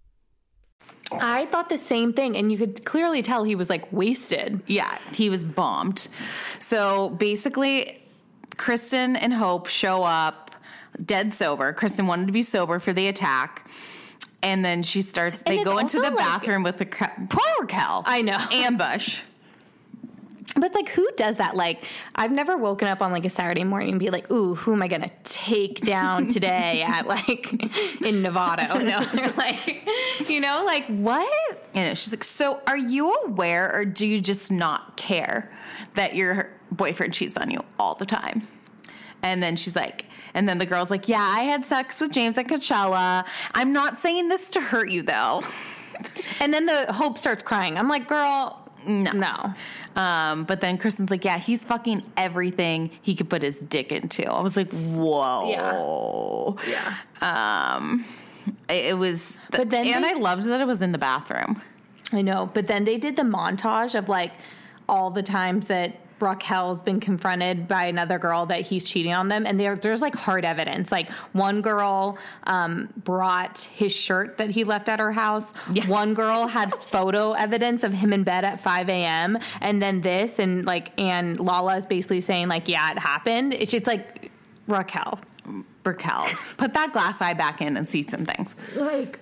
Speaker 7: I thought the same thing, and you could clearly tell he was like wasted.
Speaker 6: Yeah, he was bombed. So basically, Kristen and Hope show up dead sober. Kristen wanted to be sober for the attack. And then she starts,
Speaker 7: And
Speaker 6: they
Speaker 7: it's
Speaker 6: go into the
Speaker 7: also, like-
Speaker 6: bathroom with the, poor Raquel.
Speaker 7: I know.
Speaker 6: Ambush.
Speaker 7: But it's like, who does that? Like, I've never woken up on like a Saturday morning and be like, ooh, who am I going to take down today at like in Nevada? Oh no. They're like, you know, like what?
Speaker 6: And she's like, so are you aware or do you just not care that your boyfriend cheats on you all the time? And then she's like, and then the girl's like, yeah, I had sex with James at Coachella. I'm not saying this to hurt you though.
Speaker 7: And then the Hope starts crying. I'm like, girl,
Speaker 6: no.
Speaker 7: No.
Speaker 6: Um, but then Kristen's like, yeah, he's fucking everything he could put his dick into. I was like, whoa.
Speaker 7: Yeah. Yeah.
Speaker 6: Um, it, it was, th-
Speaker 7: But then
Speaker 6: and
Speaker 7: they-
Speaker 6: I loved that it was in the bathroom.
Speaker 7: I know. But then they did the montage of like all the times that Raquel's been confronted by another girl that he's cheating on them. And there, there's like hard evidence. Like one girl um, brought his shirt that he left at her house.
Speaker 6: Yeah.
Speaker 7: One girl had photo evidence of him in bed at five a.m. And then this and like, and Lala is basically saying like, yeah, it happened. It's just like, Raquel.
Speaker 6: Raquel, put that glass eye back in and see some things.
Speaker 7: Like,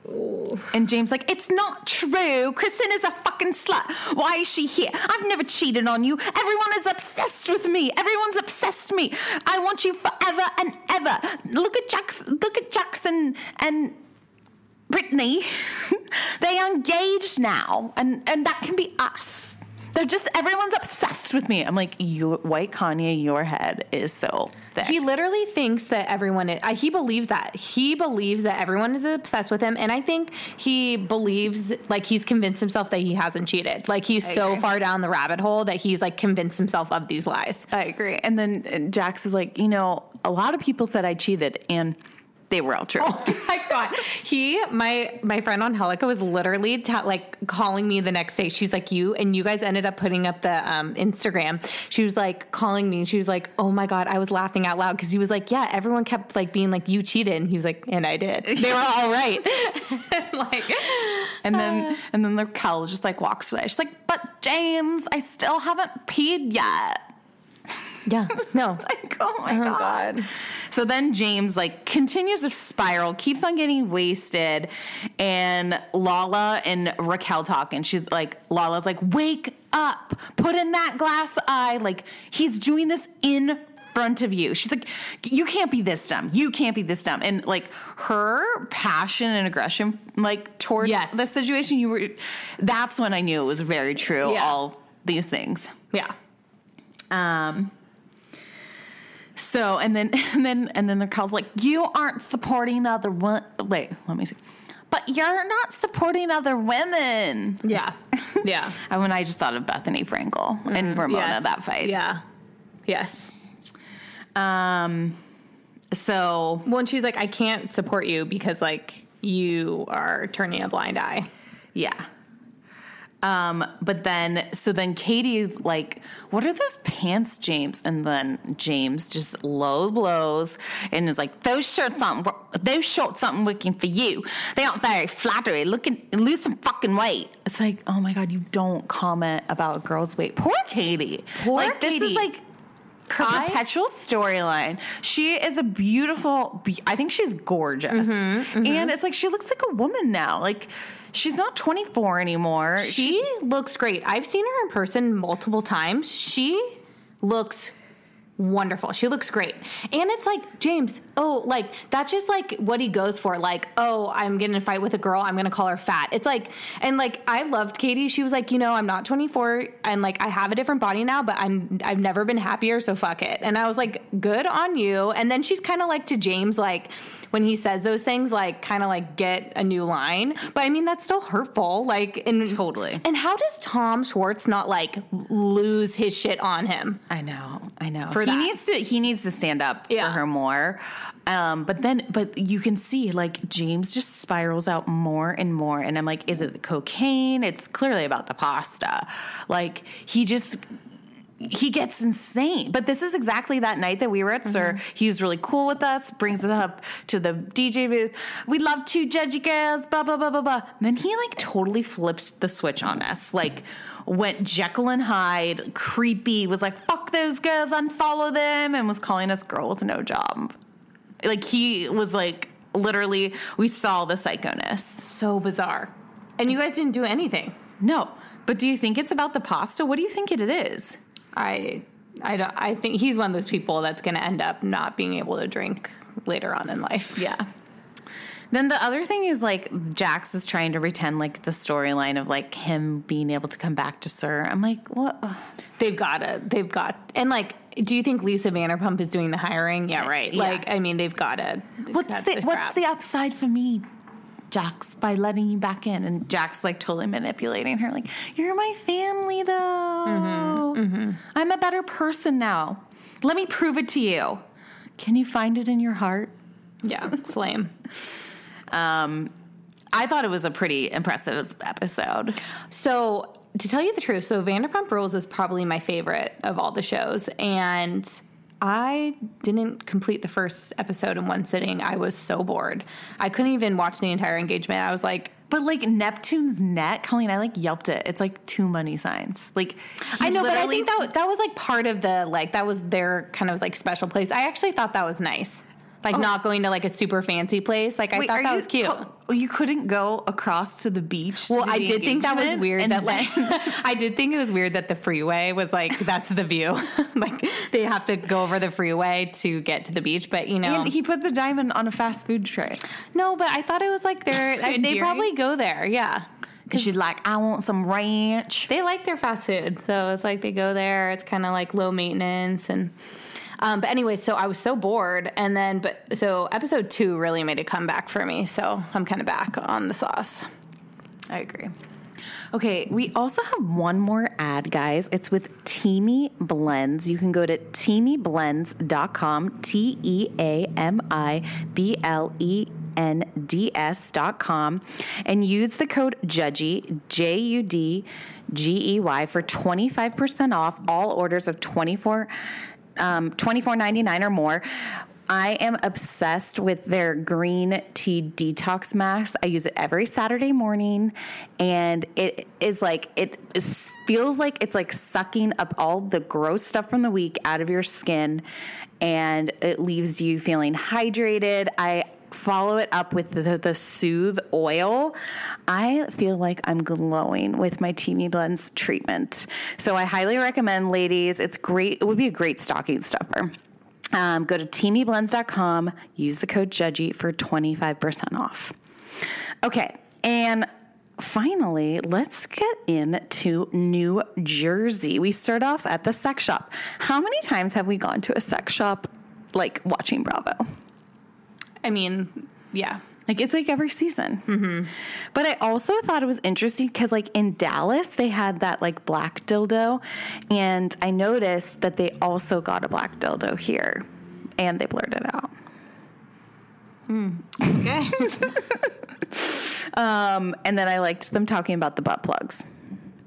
Speaker 6: And James like, it's not true. Kristen is a fucking slut. Why is she here? I've never cheated on you. Everyone is obsessed with me. Everyone's obsessed with me. I want you forever and ever. Look at Jackson. Look at Jackson and Brittany. They are engaged now, and and that can be us. They're just, everyone's obsessed with me. I'm like, you, white Kanye, your head is so thick.
Speaker 7: he literally thinks that everyone is, uh, he believes that. He believes that everyone is obsessed with him. And I think he believes, like, he's convinced himself that he hasn't cheated. Like, he's
Speaker 6: I
Speaker 7: so
Speaker 6: agree.
Speaker 7: far down the rabbit hole that he's, like, convinced himself of these lies.
Speaker 6: I agree. And then Jax is like, you know, a lot of people said I cheated, and they were all true.
Speaker 7: Oh my God. He, my, my friend on Helica was literally ta- like calling me the next day. She's like, you, and you guys ended up putting up the um, Instagram. She was like calling me. She was like, oh my God, I was laughing out loud. Cause he was like, yeah, everyone kept like being like, you cheated. And he was like, and I did. They were all right. Like,
Speaker 6: And then, and then Raquel just like walks away. She's like, but James, I still haven't peed yet.
Speaker 7: yeah, no.
Speaker 6: Like, oh my
Speaker 7: Oh,
Speaker 6: God.
Speaker 7: God.
Speaker 6: So then James like continues to spiral, keeps on getting wasted, and Lala and Raquel talk, and she's like, Lala's like, wake up, put in that glass eye. Like, he's doing this in front of you. She's like, you can't be this dumb. You can't be this dumb. And like her passion and aggression, like towards
Speaker 7: Yes.
Speaker 6: the situation, you were, that's when I knew it was very true.
Speaker 7: Yeah.
Speaker 6: All these things.
Speaker 7: Yeah.
Speaker 6: Um, So, and then, and then, and then Raquel's like, you aren't supporting other women. Wait, let me see. But you're not supporting other women.
Speaker 7: Yeah. Yeah.
Speaker 6: And when I just thought of Bethany Frankel and Ramona,
Speaker 7: Yes.
Speaker 6: that fight.
Speaker 7: Yeah. Yes.
Speaker 6: Um, so.
Speaker 7: Well, she's like, I can't support you because like you are turning a blind eye.
Speaker 6: Yeah. Um, but then, so then Katie's like, what are those pants, James? And then James just low blows and is like, those shirts aren't, those shorts aren't working for you. They aren't very flattering. Look at, lose some fucking weight. It's like, oh my God, you don't comment about a girl's weight. Poor Katie.
Speaker 7: Poor
Speaker 6: like,
Speaker 7: Katie.
Speaker 6: This is like her
Speaker 7: I,
Speaker 6: perpetual storyline. She is a beautiful, I think she's gorgeous.
Speaker 7: Mm-hmm, mm-hmm.
Speaker 6: And it's like, she looks like a woman now. Like, she's not twenty-four anymore.
Speaker 7: She looks great. I've seen her in person multiple times. She looks wonderful. She looks great. And it's like, James, oh, like, that's just like what he goes for. Like, oh, I'm getting in a fight with a girl. I'm going to call her fat. It's like, and like, I loved Katie. She was like, you know, I'm not twenty-four and like, I have a different body now, but I'm, I've never been happier. So fuck it. And I was like, good on you. And then she's kind of like to James, like, when he says those things, like, kind of like get a new line. But I mean, that's still hurtful. Like, and
Speaker 6: totally.
Speaker 7: And how does Tom Schwartz not like lose his shit on him?
Speaker 6: I know, I know.
Speaker 7: For
Speaker 6: he
Speaker 7: that.
Speaker 6: needs to, he needs to stand up
Speaker 7: Yeah.
Speaker 6: for her more. Um, but then, but you can see like James just spirals out more and more. And I'm like, is it the cocaine? It's clearly about the pasta. Like he just, he gets insane. But this is exactly that night that we were at Sir. Mm-hmm. He was really cool with us, brings us up to the D J booth. We love two judgy girls, blah, blah, blah, blah, blah. Then he like totally flips the switch on us. Like went Jekyll and Hyde, creepy, was like, fuck those girls, unfollow them, and was calling us girl with no job. Like he was like, literally, we saw the psychoness.
Speaker 7: So bizarre. And you guys didn't do anything.
Speaker 6: No. But do you think it's about the pasta? What do you think it is?
Speaker 7: I I don't I think he's one of those people that's going to end up not being able to drink later on in life.
Speaker 6: Yeah. Then the other thing is like Jax is trying to pretend like the storyline of like him being able to come back to Sir. I'm like, what?
Speaker 7: They've got to they've got and like do you think Lisa Vanderpump is doing the hiring? Yeah, right.
Speaker 6: Yeah.
Speaker 7: Like I mean, they've got to.
Speaker 6: What's the, the what's the upside for me, Jax, by letting you back in? And Jax like totally manipulating her, like, you're my family though.
Speaker 7: Mm-hmm, mm-hmm.
Speaker 6: I'm a better person now. Let me prove it to you. Can you find it in your heart?
Speaker 7: Yeah, it's lame.
Speaker 6: um, I thought it was a pretty impressive episode.
Speaker 7: So to tell you the truth, so Vanderpump Rules is probably my favorite of all the shows, and I didn't complete the first episode in one sitting. I was so bored. I couldn't even watch the entire engagement. I was like,
Speaker 6: but like Neptune's net, Colleen, I like yelped it. It's like two money signs. Like
Speaker 7: I know, but I think that that was like part of the like that was their kind of like special place. I actually thought that was nice. Like oh. not going to like a super fancy place. Like I Wait, thought that you, was cute.
Speaker 6: Oh, you couldn't go across to the beach. To
Speaker 7: well,
Speaker 6: do
Speaker 7: I
Speaker 6: the
Speaker 7: did think that was weird. That
Speaker 6: then...
Speaker 7: like I did think it was weird that the freeway was like that's the view. Like they have to go over the freeway to get to the beach. But you know,
Speaker 6: and he put the diamond on a fast food tray.
Speaker 7: No, but I thought it was like they're I, they probably go there. Yeah.
Speaker 6: Because she's like, I want some ranch.
Speaker 7: They like their fast food, so it's like they go there. It's kind of like low maintenance and. Um, but anyway, so I was so bored, and then, but so episode two really made a comeback for me, so I'm kind of back on the sauce.
Speaker 6: I agree. Okay, we also have one more ad, guys. It's with Teami Blends. You can go to teami blends dot com, T E A M I B L E N D S dot com, and use the code JUDGEY, J U D G E Y, for twenty-five percent off all orders of twenty-four Um, twenty-four ninety-nine or more. I am obsessed with their green tea detox mask. I use it every Saturday morning, and it is like it is, feels like it's like sucking up all the gross stuff from the week out of your skin, and it leaves you feeling hydrated. I follow it up with the, the Soothe oil. I feel like I'm glowing with my Teami Blends treatment. So I highly recommend, ladies. It's great. It would be a great stocking stuffer. Um, go to teami blends dot com, use the code JUDGEY for twenty-five percent off. Okay, and finally, let's get into New Jersey. We start off at the sex shop. How many times have we gone to a sex shop, like, watching Bravo?
Speaker 7: I mean, yeah.
Speaker 6: Like, it's like every season.
Speaker 7: Mm-hmm.
Speaker 6: But I also thought it was interesting because, like, in Dallas, they had that, like, black dildo. And I noticed that they also got a black dildo here. And they blurred it out.
Speaker 7: Mm. Okay.
Speaker 6: um, and then I liked them talking about the butt plugs.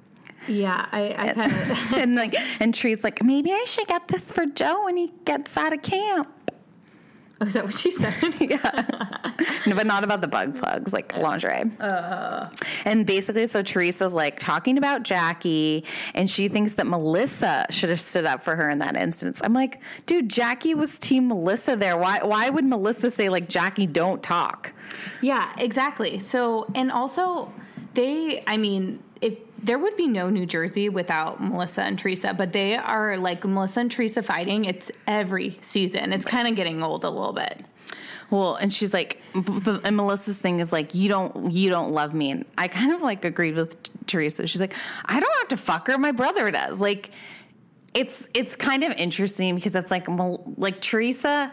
Speaker 7: Yeah, I, I kind of.
Speaker 6: and like, and Tree's like, maybe I should get this for Joe when he gets out of camp.
Speaker 7: Oh, is that what she said?
Speaker 6: Yeah. No, but not about the bug plugs, like lingerie. Uh. And basically, so Teresa's like talking about Jackie, and she thinks that Melissa should have stood up for her in that instance. I'm like, dude, Jackie was team Melissa there. Why, why would Melissa say, like, Jackie, don't talk?
Speaker 7: Yeah, exactly. So, and also, they, I mean, if there would be no New Jersey without Melissa and Teresa, but they are like Melissa and Teresa fighting. It's every season. It's kind of getting old a little bit.
Speaker 6: Well, and she's like, and Melissa's thing is like, you don't, you don't love me. And I kind of like agreed with Teresa. She's like, I don't have to fuck her. My brother does. Like, it's, it's kind of interesting because it's like, like Teresa,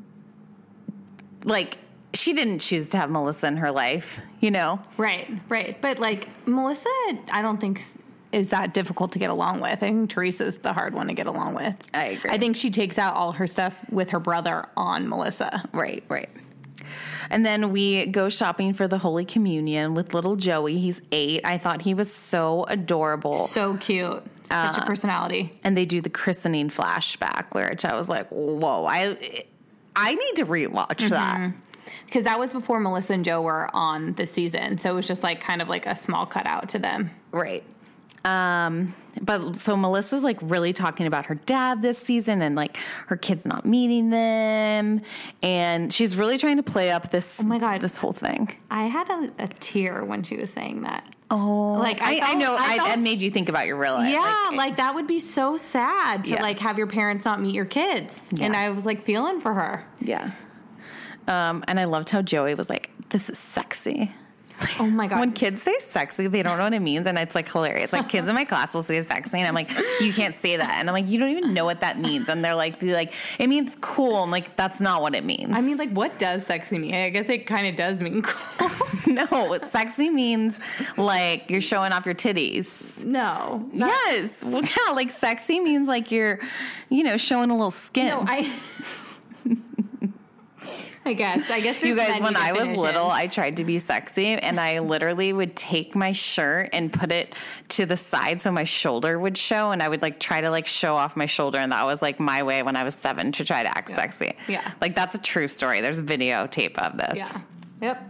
Speaker 6: like, she didn't choose to have Melissa in her life, you know?
Speaker 7: Right, right. But, like, Melissa, I don't think is that difficult to get along with. I think Teresa's the hard one to get along with.
Speaker 6: I agree.
Speaker 7: I think she takes out all her stuff with her brother on Melissa.
Speaker 6: Right, right. And then we go shopping for the Holy Communion with little Joey. He's eight. I thought he was so adorable.
Speaker 7: So cute. Such uh, a personality.
Speaker 6: And they do the christening flashback, which I was like, whoa, I, I need to rewatch mm-hmm. that.
Speaker 7: Because that was before Melissa and Joe were on the season. So it was just like kind of like a small cutout to them.
Speaker 6: Right. Um, but so Melissa's like really talking about her dad this season and like her kids not meeting them. And she's really trying to play up this,
Speaker 7: oh my God,
Speaker 6: this whole thing.
Speaker 7: I had a, a tear when she was saying that.
Speaker 6: Oh,
Speaker 7: like I,
Speaker 6: I,
Speaker 7: felt,
Speaker 6: I know.
Speaker 7: I,
Speaker 6: I,
Speaker 7: felt,
Speaker 6: I made you think about your real life.
Speaker 7: Yeah,
Speaker 6: like,
Speaker 7: like that would be so sad to
Speaker 6: yeah.
Speaker 7: like have your parents not meet your kids. Yeah. And I was like feeling for her.
Speaker 6: Yeah. Um, and I loved how Joey was like, this is sexy.
Speaker 7: Oh my God.
Speaker 6: When kids say sexy, they don't know what it means. And it's like hilarious. Like kids in my class will say sexy. And I'm like, you can't say that. And I'm like, you don't even know what that means. And they're like, be like, it means cool. I'm like, that's not what it means.
Speaker 7: I mean, like, what does sexy mean? I guess it kind of does mean cool.
Speaker 6: No, sexy means like you're showing off your titties.
Speaker 7: No.
Speaker 6: Yes. Well, yeah, like sexy means like you're, you know, showing a little skin.
Speaker 7: No, I... I guess. I guess there's
Speaker 6: you guys, when I was little,
Speaker 7: definitions.
Speaker 6: I tried to be sexy, and I literally would take my shirt and put it to the side so my shoulder would show, and I would like try to like show off my shoulder, and that was like my way when I was seven to try to act
Speaker 7: yeah.
Speaker 6: sexy.
Speaker 7: Yeah.
Speaker 6: Like that's a true story. There's a videotape of this.
Speaker 7: Yeah. Yep.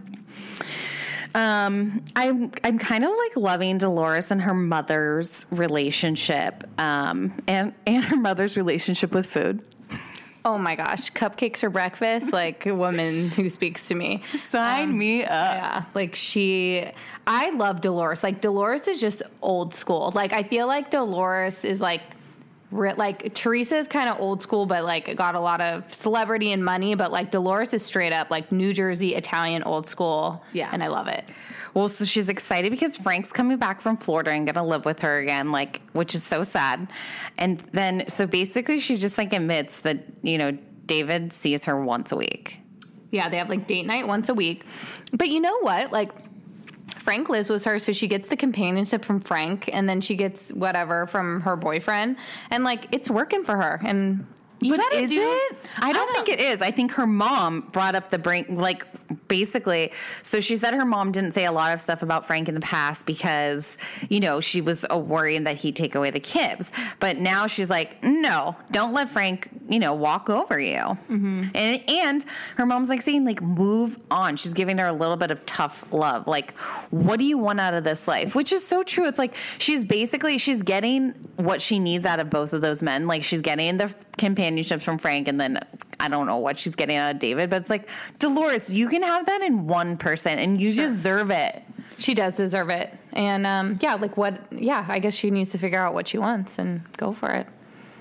Speaker 6: Um, I'm I'm kind of like loving Dolores and her mother's relationship, um, and and her mother's relationship with food.
Speaker 7: Oh my gosh, cupcakes for breakfast, like a woman who speaks to me.
Speaker 6: Sign um, me up.
Speaker 7: Yeah, like she, I love Dolores. Like Dolores is just old school. Like I feel like Dolores is like, like Teresa is kind of old school, but like got a lot of celebrity and money. But like Dolores is straight up like New Jersey Italian old school.
Speaker 6: Yeah,
Speaker 7: and I love it.
Speaker 6: Well, so she's excited because Frank's coming back from Florida and going to live with her again, like, which is so sad. And then, so basically she just like admits that, you know, David sees her once a week.
Speaker 7: Yeah, they have like date night once a week. But you know what? Like, Frank lives with her, so she gets the companionship from Frank, and then she gets whatever from her boyfriend. And like, it's working for her. And you
Speaker 6: but is
Speaker 7: do,
Speaker 6: it? I don't, I don't think it is. I think her mom brought up the brain, like basically. So she said her mom didn't say a lot of stuff about Frank in the past because, you know, she was uh, worrying that he'd take away the kids. But now she's like, no, don't let Frank, you know, walk over you. Mm-hmm. And, and her mom's like saying, like, move on. She's giving her a little bit of tough love. Like, what do you want out of this life? Which is so true. It's like she's basically, she's getting what she needs out of both of those men. Like she's getting the companionships from Frank, and then I don't know what she's getting out of David, but it's like, Dolores, you can have that in one person and you sure. deserve it.
Speaker 7: She does deserve it. And um, yeah, like what, yeah, I guess she needs to figure out what she wants and go for it.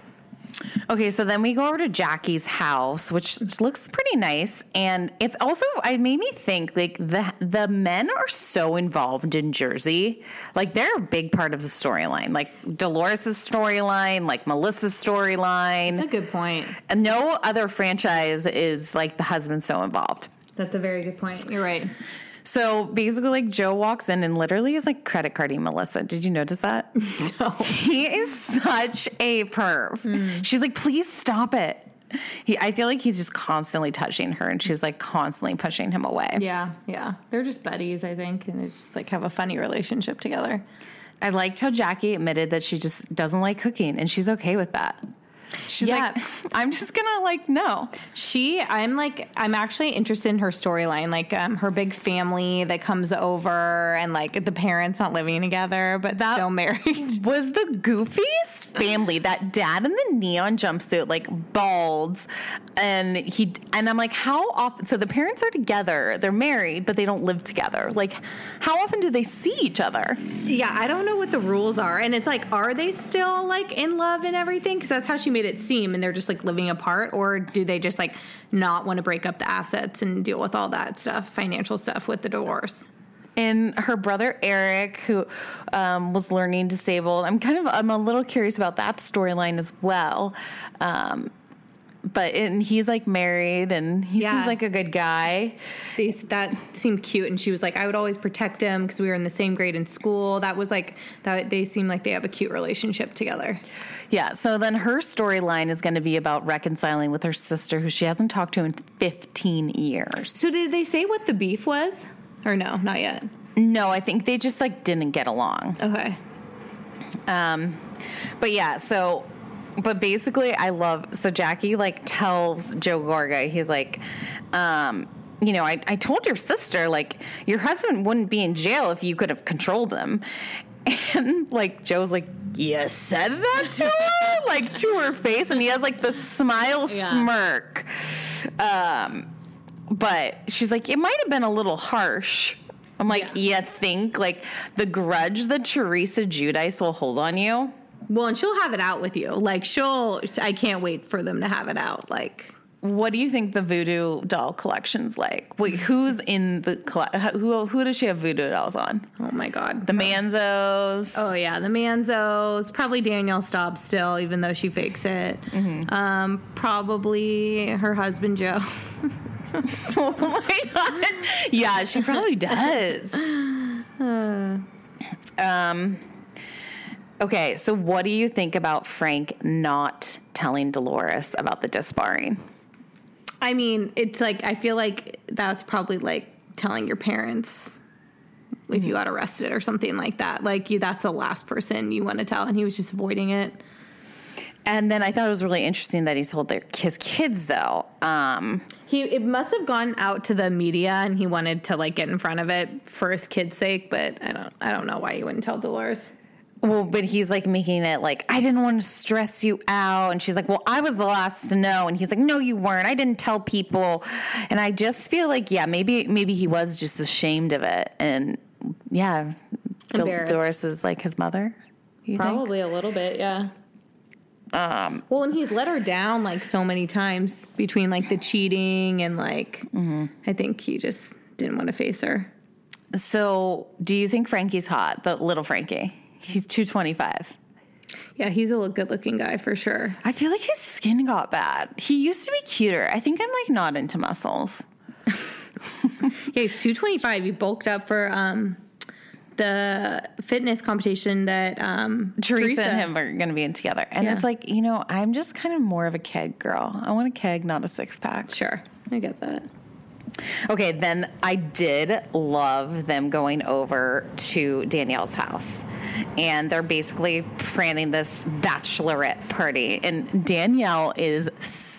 Speaker 6: Okay, so then we go over to Jackie's house, which looks pretty nice, and it's also, it made me think, like, the the men are so involved in Jersey. Like, they're a big part of the storyline. Like, Dolores' storyline, like, Melissa's storyline.
Speaker 7: That's a good point.
Speaker 6: And no other franchise is, like, the husband so involved.
Speaker 7: That's a very good point. You're right.
Speaker 6: So basically, like, Joe walks in and literally is like credit carding Melissa. Did you notice that?
Speaker 7: No.
Speaker 6: He is such a perv. Mm. She's like, please stop it. He, I feel like he's just constantly touching her, and she's like constantly pushing him away.
Speaker 7: Yeah, yeah. They're just buddies, I think, and they just like have a funny relationship together.
Speaker 6: I liked how Jackie admitted that she just doesn't like cooking, and she's okay with that. She's
Speaker 7: Yeah.
Speaker 6: like, I'm just gonna like no.
Speaker 7: She, I'm like, I'm actually interested in her storyline, like um, her big family that comes over, and like the parents not living together but
Speaker 6: That
Speaker 7: still married.
Speaker 6: Was the goofiest family. That dad in the neon jumpsuit, like bald, and he and I'm like, how often? So the parents are together, they're married, but they don't live together. Like, how often do they see each other?
Speaker 7: Yeah, I don't know what the rules are, and it's like, are they still like in love and everything? Because that's how she made it seem, and they're just like living apart, or do they just like not want to break up the assets and deal with all that stuff, financial stuff with the divorce?
Speaker 6: And her brother Eric, who um, was learning disabled, I'm kind of I'm a little curious about that storyline as well. Um, but and he's like married, and he
Speaker 7: Yeah.
Speaker 6: seems like a good guy.
Speaker 7: They, that seemed cute, and she was like, I would always protect him because we were in the same grade in school. That was like that. They seem like they have a cute relationship together.
Speaker 6: Yeah, so then her storyline is going to be about reconciling with her sister, who she hasn't talked to in fifteen years.
Speaker 7: So did they say what the beef was? Or no, not yet.
Speaker 6: No, I think they just like didn't get along.
Speaker 7: Okay.
Speaker 6: Um, but yeah, so, but basically I love, so Jackie like tells Joe Gorga, he's like, um, you know, I, I told your sister, like, your husband wouldn't be in jail if you could have controlled him. And like Joe's like, you said that to her, like to her face, and he has like the smile
Speaker 7: Yeah.
Speaker 6: smirk. Um, but she's like, it might have been a little harsh. I'm like,
Speaker 7: Yeah.
Speaker 6: you think like the grudge that Teresa Giudice will hold on you?
Speaker 7: Well, and she'll have it out with you. Like she'll, I can't wait for them to have it out. Like,
Speaker 6: What do you think the voodoo doll collection's like? Wait, who's in the colle- who? Who does she have voodoo dolls on?
Speaker 7: oh my God.
Speaker 6: The Manzos.
Speaker 7: Oh yeah, the Manzos. Probably Danielle Staub still, even though she fakes it.
Speaker 6: Mm-hmm. Um,
Speaker 7: Probably her husband Joe.
Speaker 6: Oh my God. Yeah, she probably does. um. Okay, so what do you think about Frank not telling Dolores about the disbarring?
Speaker 7: I mean, it's like, I feel like that's probably like telling your parents if you got arrested or something like that. Like, you, that's the last person you want to tell, and he was just avoiding it.
Speaker 6: And then I thought it was really interesting that he told their, his kids, though. Um,
Speaker 7: He it must have gone out to the media, and he wanted to like get in front of it for his kids' sake. But I don't I don't know why you wouldn't tell Dolores.
Speaker 6: well, but he's like making it like, I didn't want to stress you out. And she's like, well, I was the last to know. And he's like, no, you weren't. I didn't tell people. And I just feel like, yeah, maybe maybe he was just ashamed of it. And yeah, Dol-
Speaker 7: Embarrassed.
Speaker 6: Dolores is like his mother. You think?
Speaker 7: Probably a little bit, yeah.
Speaker 6: Um,
Speaker 7: Well, and he's let her down like so many times between like the cheating and like I think he just didn't want to face her.
Speaker 6: so do you think Frankie's hot? The little Frankie? He's two twenty-five.
Speaker 7: Yeah, he's a good looking guy for sure.
Speaker 6: I feel like his skin got bad. He used to be cuter. I think I'm like not into muscles.
Speaker 7: Yeah, he's two twenty-five. He bulked up for um, the fitness competition that um,
Speaker 6: Teresa, and him are going to be in together. And
Speaker 7: Yeah.
Speaker 6: it's like, you know, I'm just kind of more of a keg girl. I want a keg, not a six pack.
Speaker 7: Sure, I get that.
Speaker 6: Okay, then I did love them going over to Danielle's house. And they're basically planning this bachelorette party. And Danielle is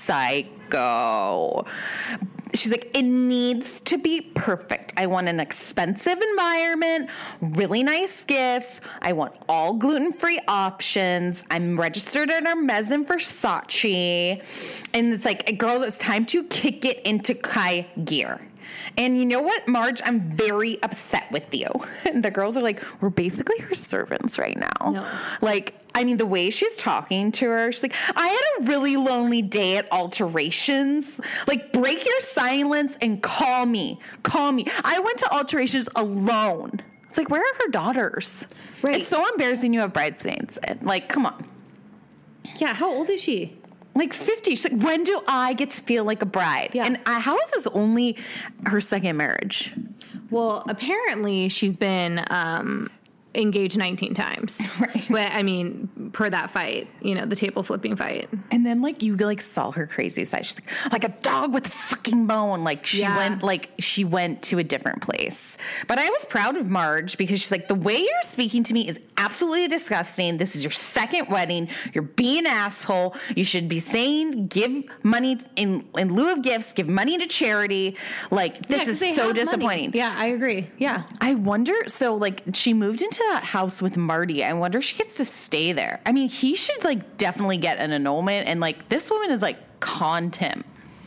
Speaker 6: psycho. She's like, it needs to be perfect. I want an expensive environment, really nice gifts. I want all gluten-free options. I'm registered at Hermes and Versace. And it's like, girls, it's time to kick it into high gear. And you know what, Marge? I'm very upset with you. And the girls are like, we're basically her servants right now.
Speaker 7: No.
Speaker 6: Like, I mean, the way she's talking to her, she's like, I had a really lonely day at Alterations. Like, break your silence and call me. Call me. I went to Alterations alone. It's like, where are her daughters?
Speaker 7: Right.
Speaker 6: It's so embarrassing you have bridesmaids. Like, come on.
Speaker 7: Yeah, how old is she?
Speaker 6: Like fifty. She's like, when do I get to feel like a bride?
Speaker 7: Yeah.
Speaker 6: And uh, how is this only her second marriage?
Speaker 7: Well, apparently she's been um, engaged nineteen times. Right. But I mean, per that fight, you know, the table flipping fight.
Speaker 6: And then like you like saw her crazy side. She's like, like a dog with a fucking bone. Like she
Speaker 7: Yeah.
Speaker 6: went like she went to a different place. But I was proud of Marge because she's like, the way you're speaking to me is absolutely disgusting. This is your second wedding. You're being an asshole. You should be saying give money in in lieu of gifts, give money to charity. Like this
Speaker 7: Yeah, 'cause
Speaker 6: is
Speaker 7: they
Speaker 6: so
Speaker 7: have money.
Speaker 6: disappointing.
Speaker 7: Yeah, I agree. Yeah.
Speaker 6: I wonder, so like she moved into that house with Marty. I wonder if she gets to stay there. I mean, he should like definitely get an annulment, and like this woman is like conned him.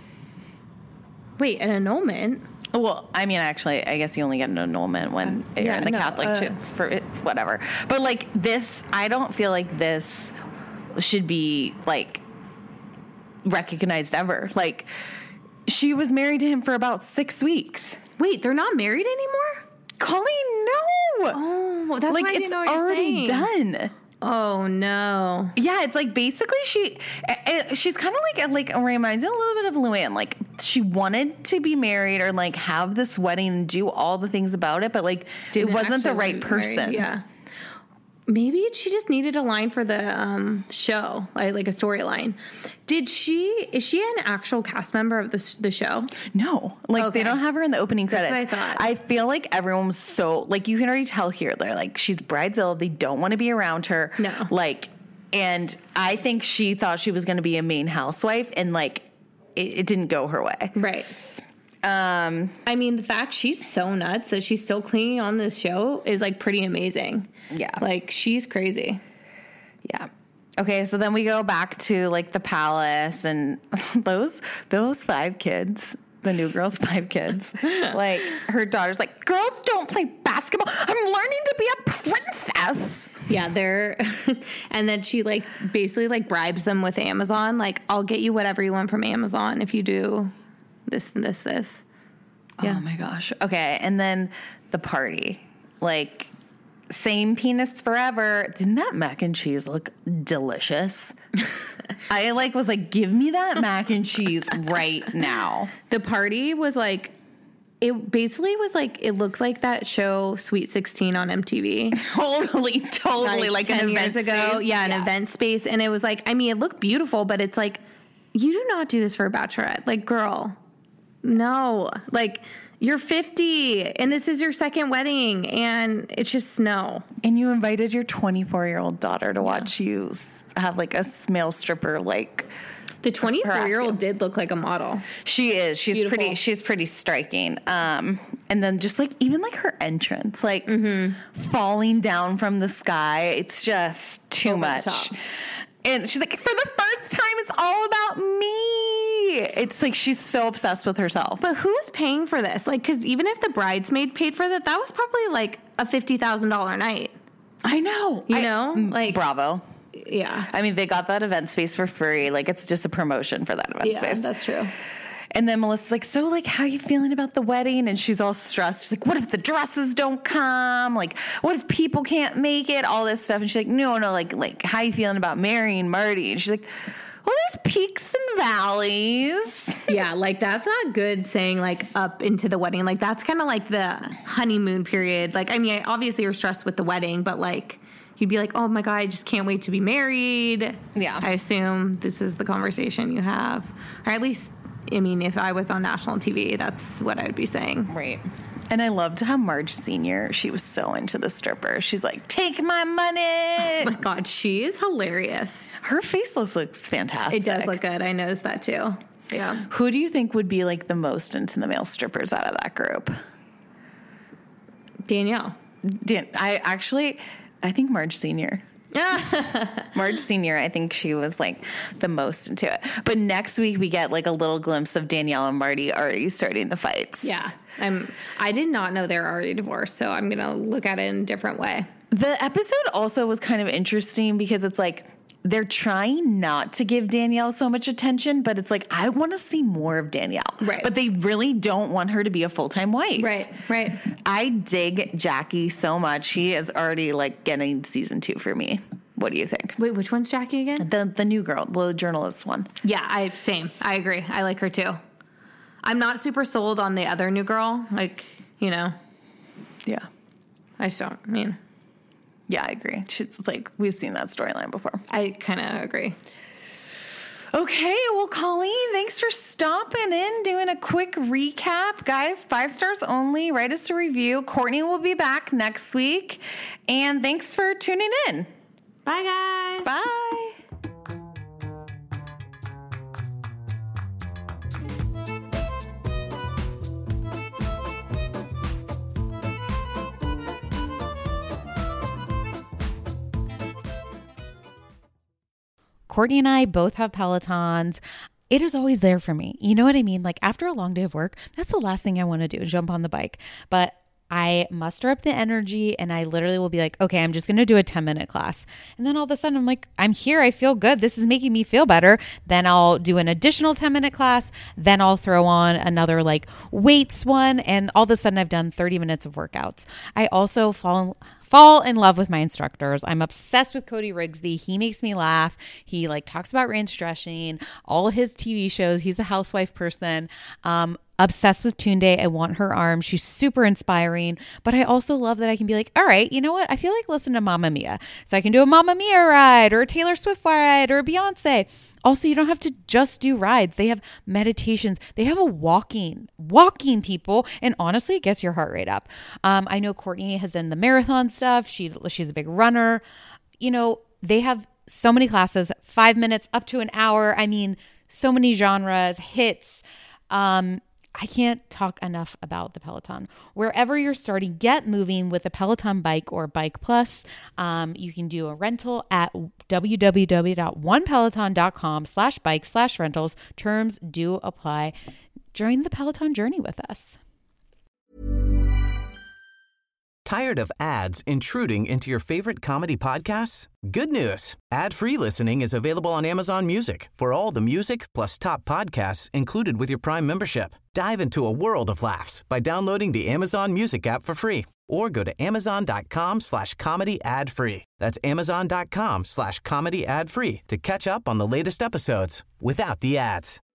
Speaker 7: Wait, an annulment?
Speaker 6: Well, I mean, actually, I guess you only get an annulment when
Speaker 7: Uh,
Speaker 6: you're
Speaker 7: yeah,
Speaker 6: in the
Speaker 7: no,
Speaker 6: Catholic
Speaker 7: uh,
Speaker 6: too, for it, whatever. But like this, I don't feel like this should be like recognized ever. Like she was married to him for about six weeks.
Speaker 7: Wait, they're not married anymore?
Speaker 6: Colleen, no.
Speaker 7: Oh, that's
Speaker 6: like
Speaker 7: why I
Speaker 6: it's
Speaker 7: didn't know what you're
Speaker 6: already
Speaker 7: saying.
Speaker 6: done.
Speaker 7: Oh no.
Speaker 6: Yeah, it's like basically she, uh, she's kind of like like reminds me a little bit of Luann. Like she wanted to be married or like have this wedding and do all the things about it, but like
Speaker 7: Didn't
Speaker 6: it wasn't the
Speaker 7: actually
Speaker 6: right
Speaker 7: be
Speaker 6: person.
Speaker 7: married. Yeah. Maybe she just needed a line for the um, show, like, like a storyline. Did she? Is she an actual cast member of the the show?
Speaker 6: No, like
Speaker 7: Okay.
Speaker 6: they don't have her in the opening
Speaker 7: That's
Speaker 6: credits.
Speaker 7: what I thought.
Speaker 6: I feel like everyone was so like you can already tell here. They're like she's bridezilla. They don't want to be around her.
Speaker 7: No,
Speaker 6: like, and I think she thought she was going to be a main housewife, and like it, it didn't go her way.
Speaker 7: Right. Um, I mean, the fact she's so nuts that she's still clinging on this show is like pretty amazing.
Speaker 6: Yeah.
Speaker 7: Like she's crazy.
Speaker 6: Yeah. Okay, so then we go back to like the palace and those those five kids, the new girl's five kids. Like her daughter's like, girls don't play basketball. I'm learning to be a princess.
Speaker 7: Yeah, they're and then she like basically like bribes them with Amazon. Like, I'll get you whatever you want from Amazon if you do this and this, this.
Speaker 6: Yeah. Oh my gosh. Okay. And then the party. Like, same penis forever. Didn't that mac and cheese look delicious? I like was like, give me that mac and cheese right now.
Speaker 7: The party was like, it basically was like, it looked like that show Sweet sixteen on M T V.
Speaker 6: Totally, totally. Like,
Speaker 7: ten
Speaker 6: an
Speaker 7: years
Speaker 6: event
Speaker 7: ago.
Speaker 6: space.
Speaker 7: Yeah, an
Speaker 6: Yeah.
Speaker 7: event space. And it was like, I mean, it looked beautiful, but it's like, you do not do this for a bachelorette. Like, girl, no. Like, you're fifty and this is your second wedding, and it's just no.
Speaker 6: And you invited your twenty-four-year-old daughter to watch you s- have like a male stripper. Like
Speaker 7: The twenty-four-year-old
Speaker 6: harass
Speaker 7: did look like a model.
Speaker 6: she is. She's
Speaker 7: Beautiful.
Speaker 6: pretty. She's pretty striking. Um, and then just like even like her entrance, like falling down from the sky. It's just too
Speaker 7: Over the
Speaker 6: much.
Speaker 7: top.
Speaker 6: And she's like, for the first time, it's all about me. It's like she's so obsessed with herself.
Speaker 7: But who's paying for this? Like, because even if the bridesmaid paid for that, that was probably like a fifty thousand dollars night.
Speaker 6: I know.
Speaker 7: You
Speaker 6: I-
Speaker 7: know?
Speaker 6: mm,
Speaker 7: Like,
Speaker 6: bravo.
Speaker 7: yeah.
Speaker 6: I mean, they got that event space for free. Like, it's just a promotion for that event
Speaker 7: Yeah,
Speaker 6: space.
Speaker 7: that's true.
Speaker 6: And then Melissa's like, so, like, how are you feeling about the wedding? And she's all stressed. She's like, what if the dresses don't come? Like, what if people can't make it? All this stuff. And she's like, no, no, like, like, how are you feeling about marrying Marty? And she's like, well, there's peaks and valleys.
Speaker 7: Yeah, like that's not good saying like up into the wedding. Like that's kind of like the honeymoon period. Like, I mean, obviously you're stressed with the wedding, but like you'd be like, oh my God, I just can't wait to be married.
Speaker 6: Yeah.
Speaker 7: I assume this is the conversation you have. Or at least, I mean, if I was on national T V, that's what I would be saying.
Speaker 6: Right. And I loved how Marge Senior, she was so into the stripper. She's like, take my money.
Speaker 7: Oh my God, she is hilarious.
Speaker 6: Her face looks, looks fantastic.
Speaker 7: It does look good. I noticed that too. Yeah.
Speaker 6: Who do you think would be like the most into the male strippers out of that group?
Speaker 7: Danielle.
Speaker 6: Dan- I actually, I think Marge Senior Marge Senior, I think she was like the most into it. But next week we get like a little glimpse of Danielle and Marty already starting the fights.
Speaker 7: Yeah. I'm, I did not know they were already divorced, so I'm going to look at it in a different way.
Speaker 6: The episode also was kind of interesting because it's like they're trying not to give Danielle so much attention, but it's like, I want to see more of Danielle.
Speaker 7: Right.
Speaker 6: But they really don't want her to be a full-time wife.
Speaker 7: Right, right.
Speaker 6: I dig Jackie so much. She is already like getting season two for me. What do you think?
Speaker 7: Wait, which one's Jackie again?
Speaker 6: The the new girl, the journalist one.
Speaker 7: Yeah, I same. I agree. I like her too. I'm not super sold on the other new girl. Like, you know,
Speaker 6: Yeah.
Speaker 7: I just don't. I mean,
Speaker 6: Yeah, I agree. She's like, we've seen that storyline before.
Speaker 7: I kind of agree.
Speaker 6: Okay, well, Colleen, thanks for stopping in, doing a quick recap. Guys, five stars only. Write us a review. Courtney will be back next week. And thanks for tuning in.
Speaker 7: Bye, guys.
Speaker 6: Bye.
Speaker 9: Courtney and I both have Pelotons. It is always there for me. You know what I mean? Like after a long day of work, that's the last thing I want to do, jump on the bike. But I muster up the energy and I literally will be like, okay, I'm just going to do a ten minute class. And then all of a sudden I'm like, I'm here. I feel good. This is making me feel better. Then I'll do an additional ten minute class. Then I'll throw on another like weights one. And all of a sudden I've done thirty minutes of workouts. I also fall Fall in love with my instructors. I'm obsessed with Cody Rigsby. He makes me laugh. He like talks about range stretching, all of his T V shows. He's a housewife person. Um, obsessed with Tunde. I want her arm. She's super inspiring. But I also love that I can be like, all right, you know what? I feel like listening to Mamma Mia. So I can do a Mamma Mia ride or a Taylor Swift ride or a Beyonce. Also, you don't have to just do rides. They have meditations. They have a walking, walking people. And honestly, it gets your heart rate up. Um, I know Courtney has done the marathon stuff. She, she's a big runner. You know, they have so many classes, five minutes up to an hour. I mean, so many genres, hits. Um, I can't talk enough about the Peloton. Wherever you're starting, get moving with a Peloton bike or Bike Plus. Um, you can do a rental at www.onepeloton.com slash bike slash rentals. Terms do apply. Join the Peloton journey with us.
Speaker 4: Tired of ads intruding into your favorite comedy podcasts? Good news. Ad-free listening is available on Amazon Music for all the music plus top podcasts included with your Prime membership. Dive into a world of laughs by downloading the Amazon Music app for free or go to amazon.com slash comedy ad free. That's amazon.com slash comedy ad free to catch up on the latest episodes without the ads.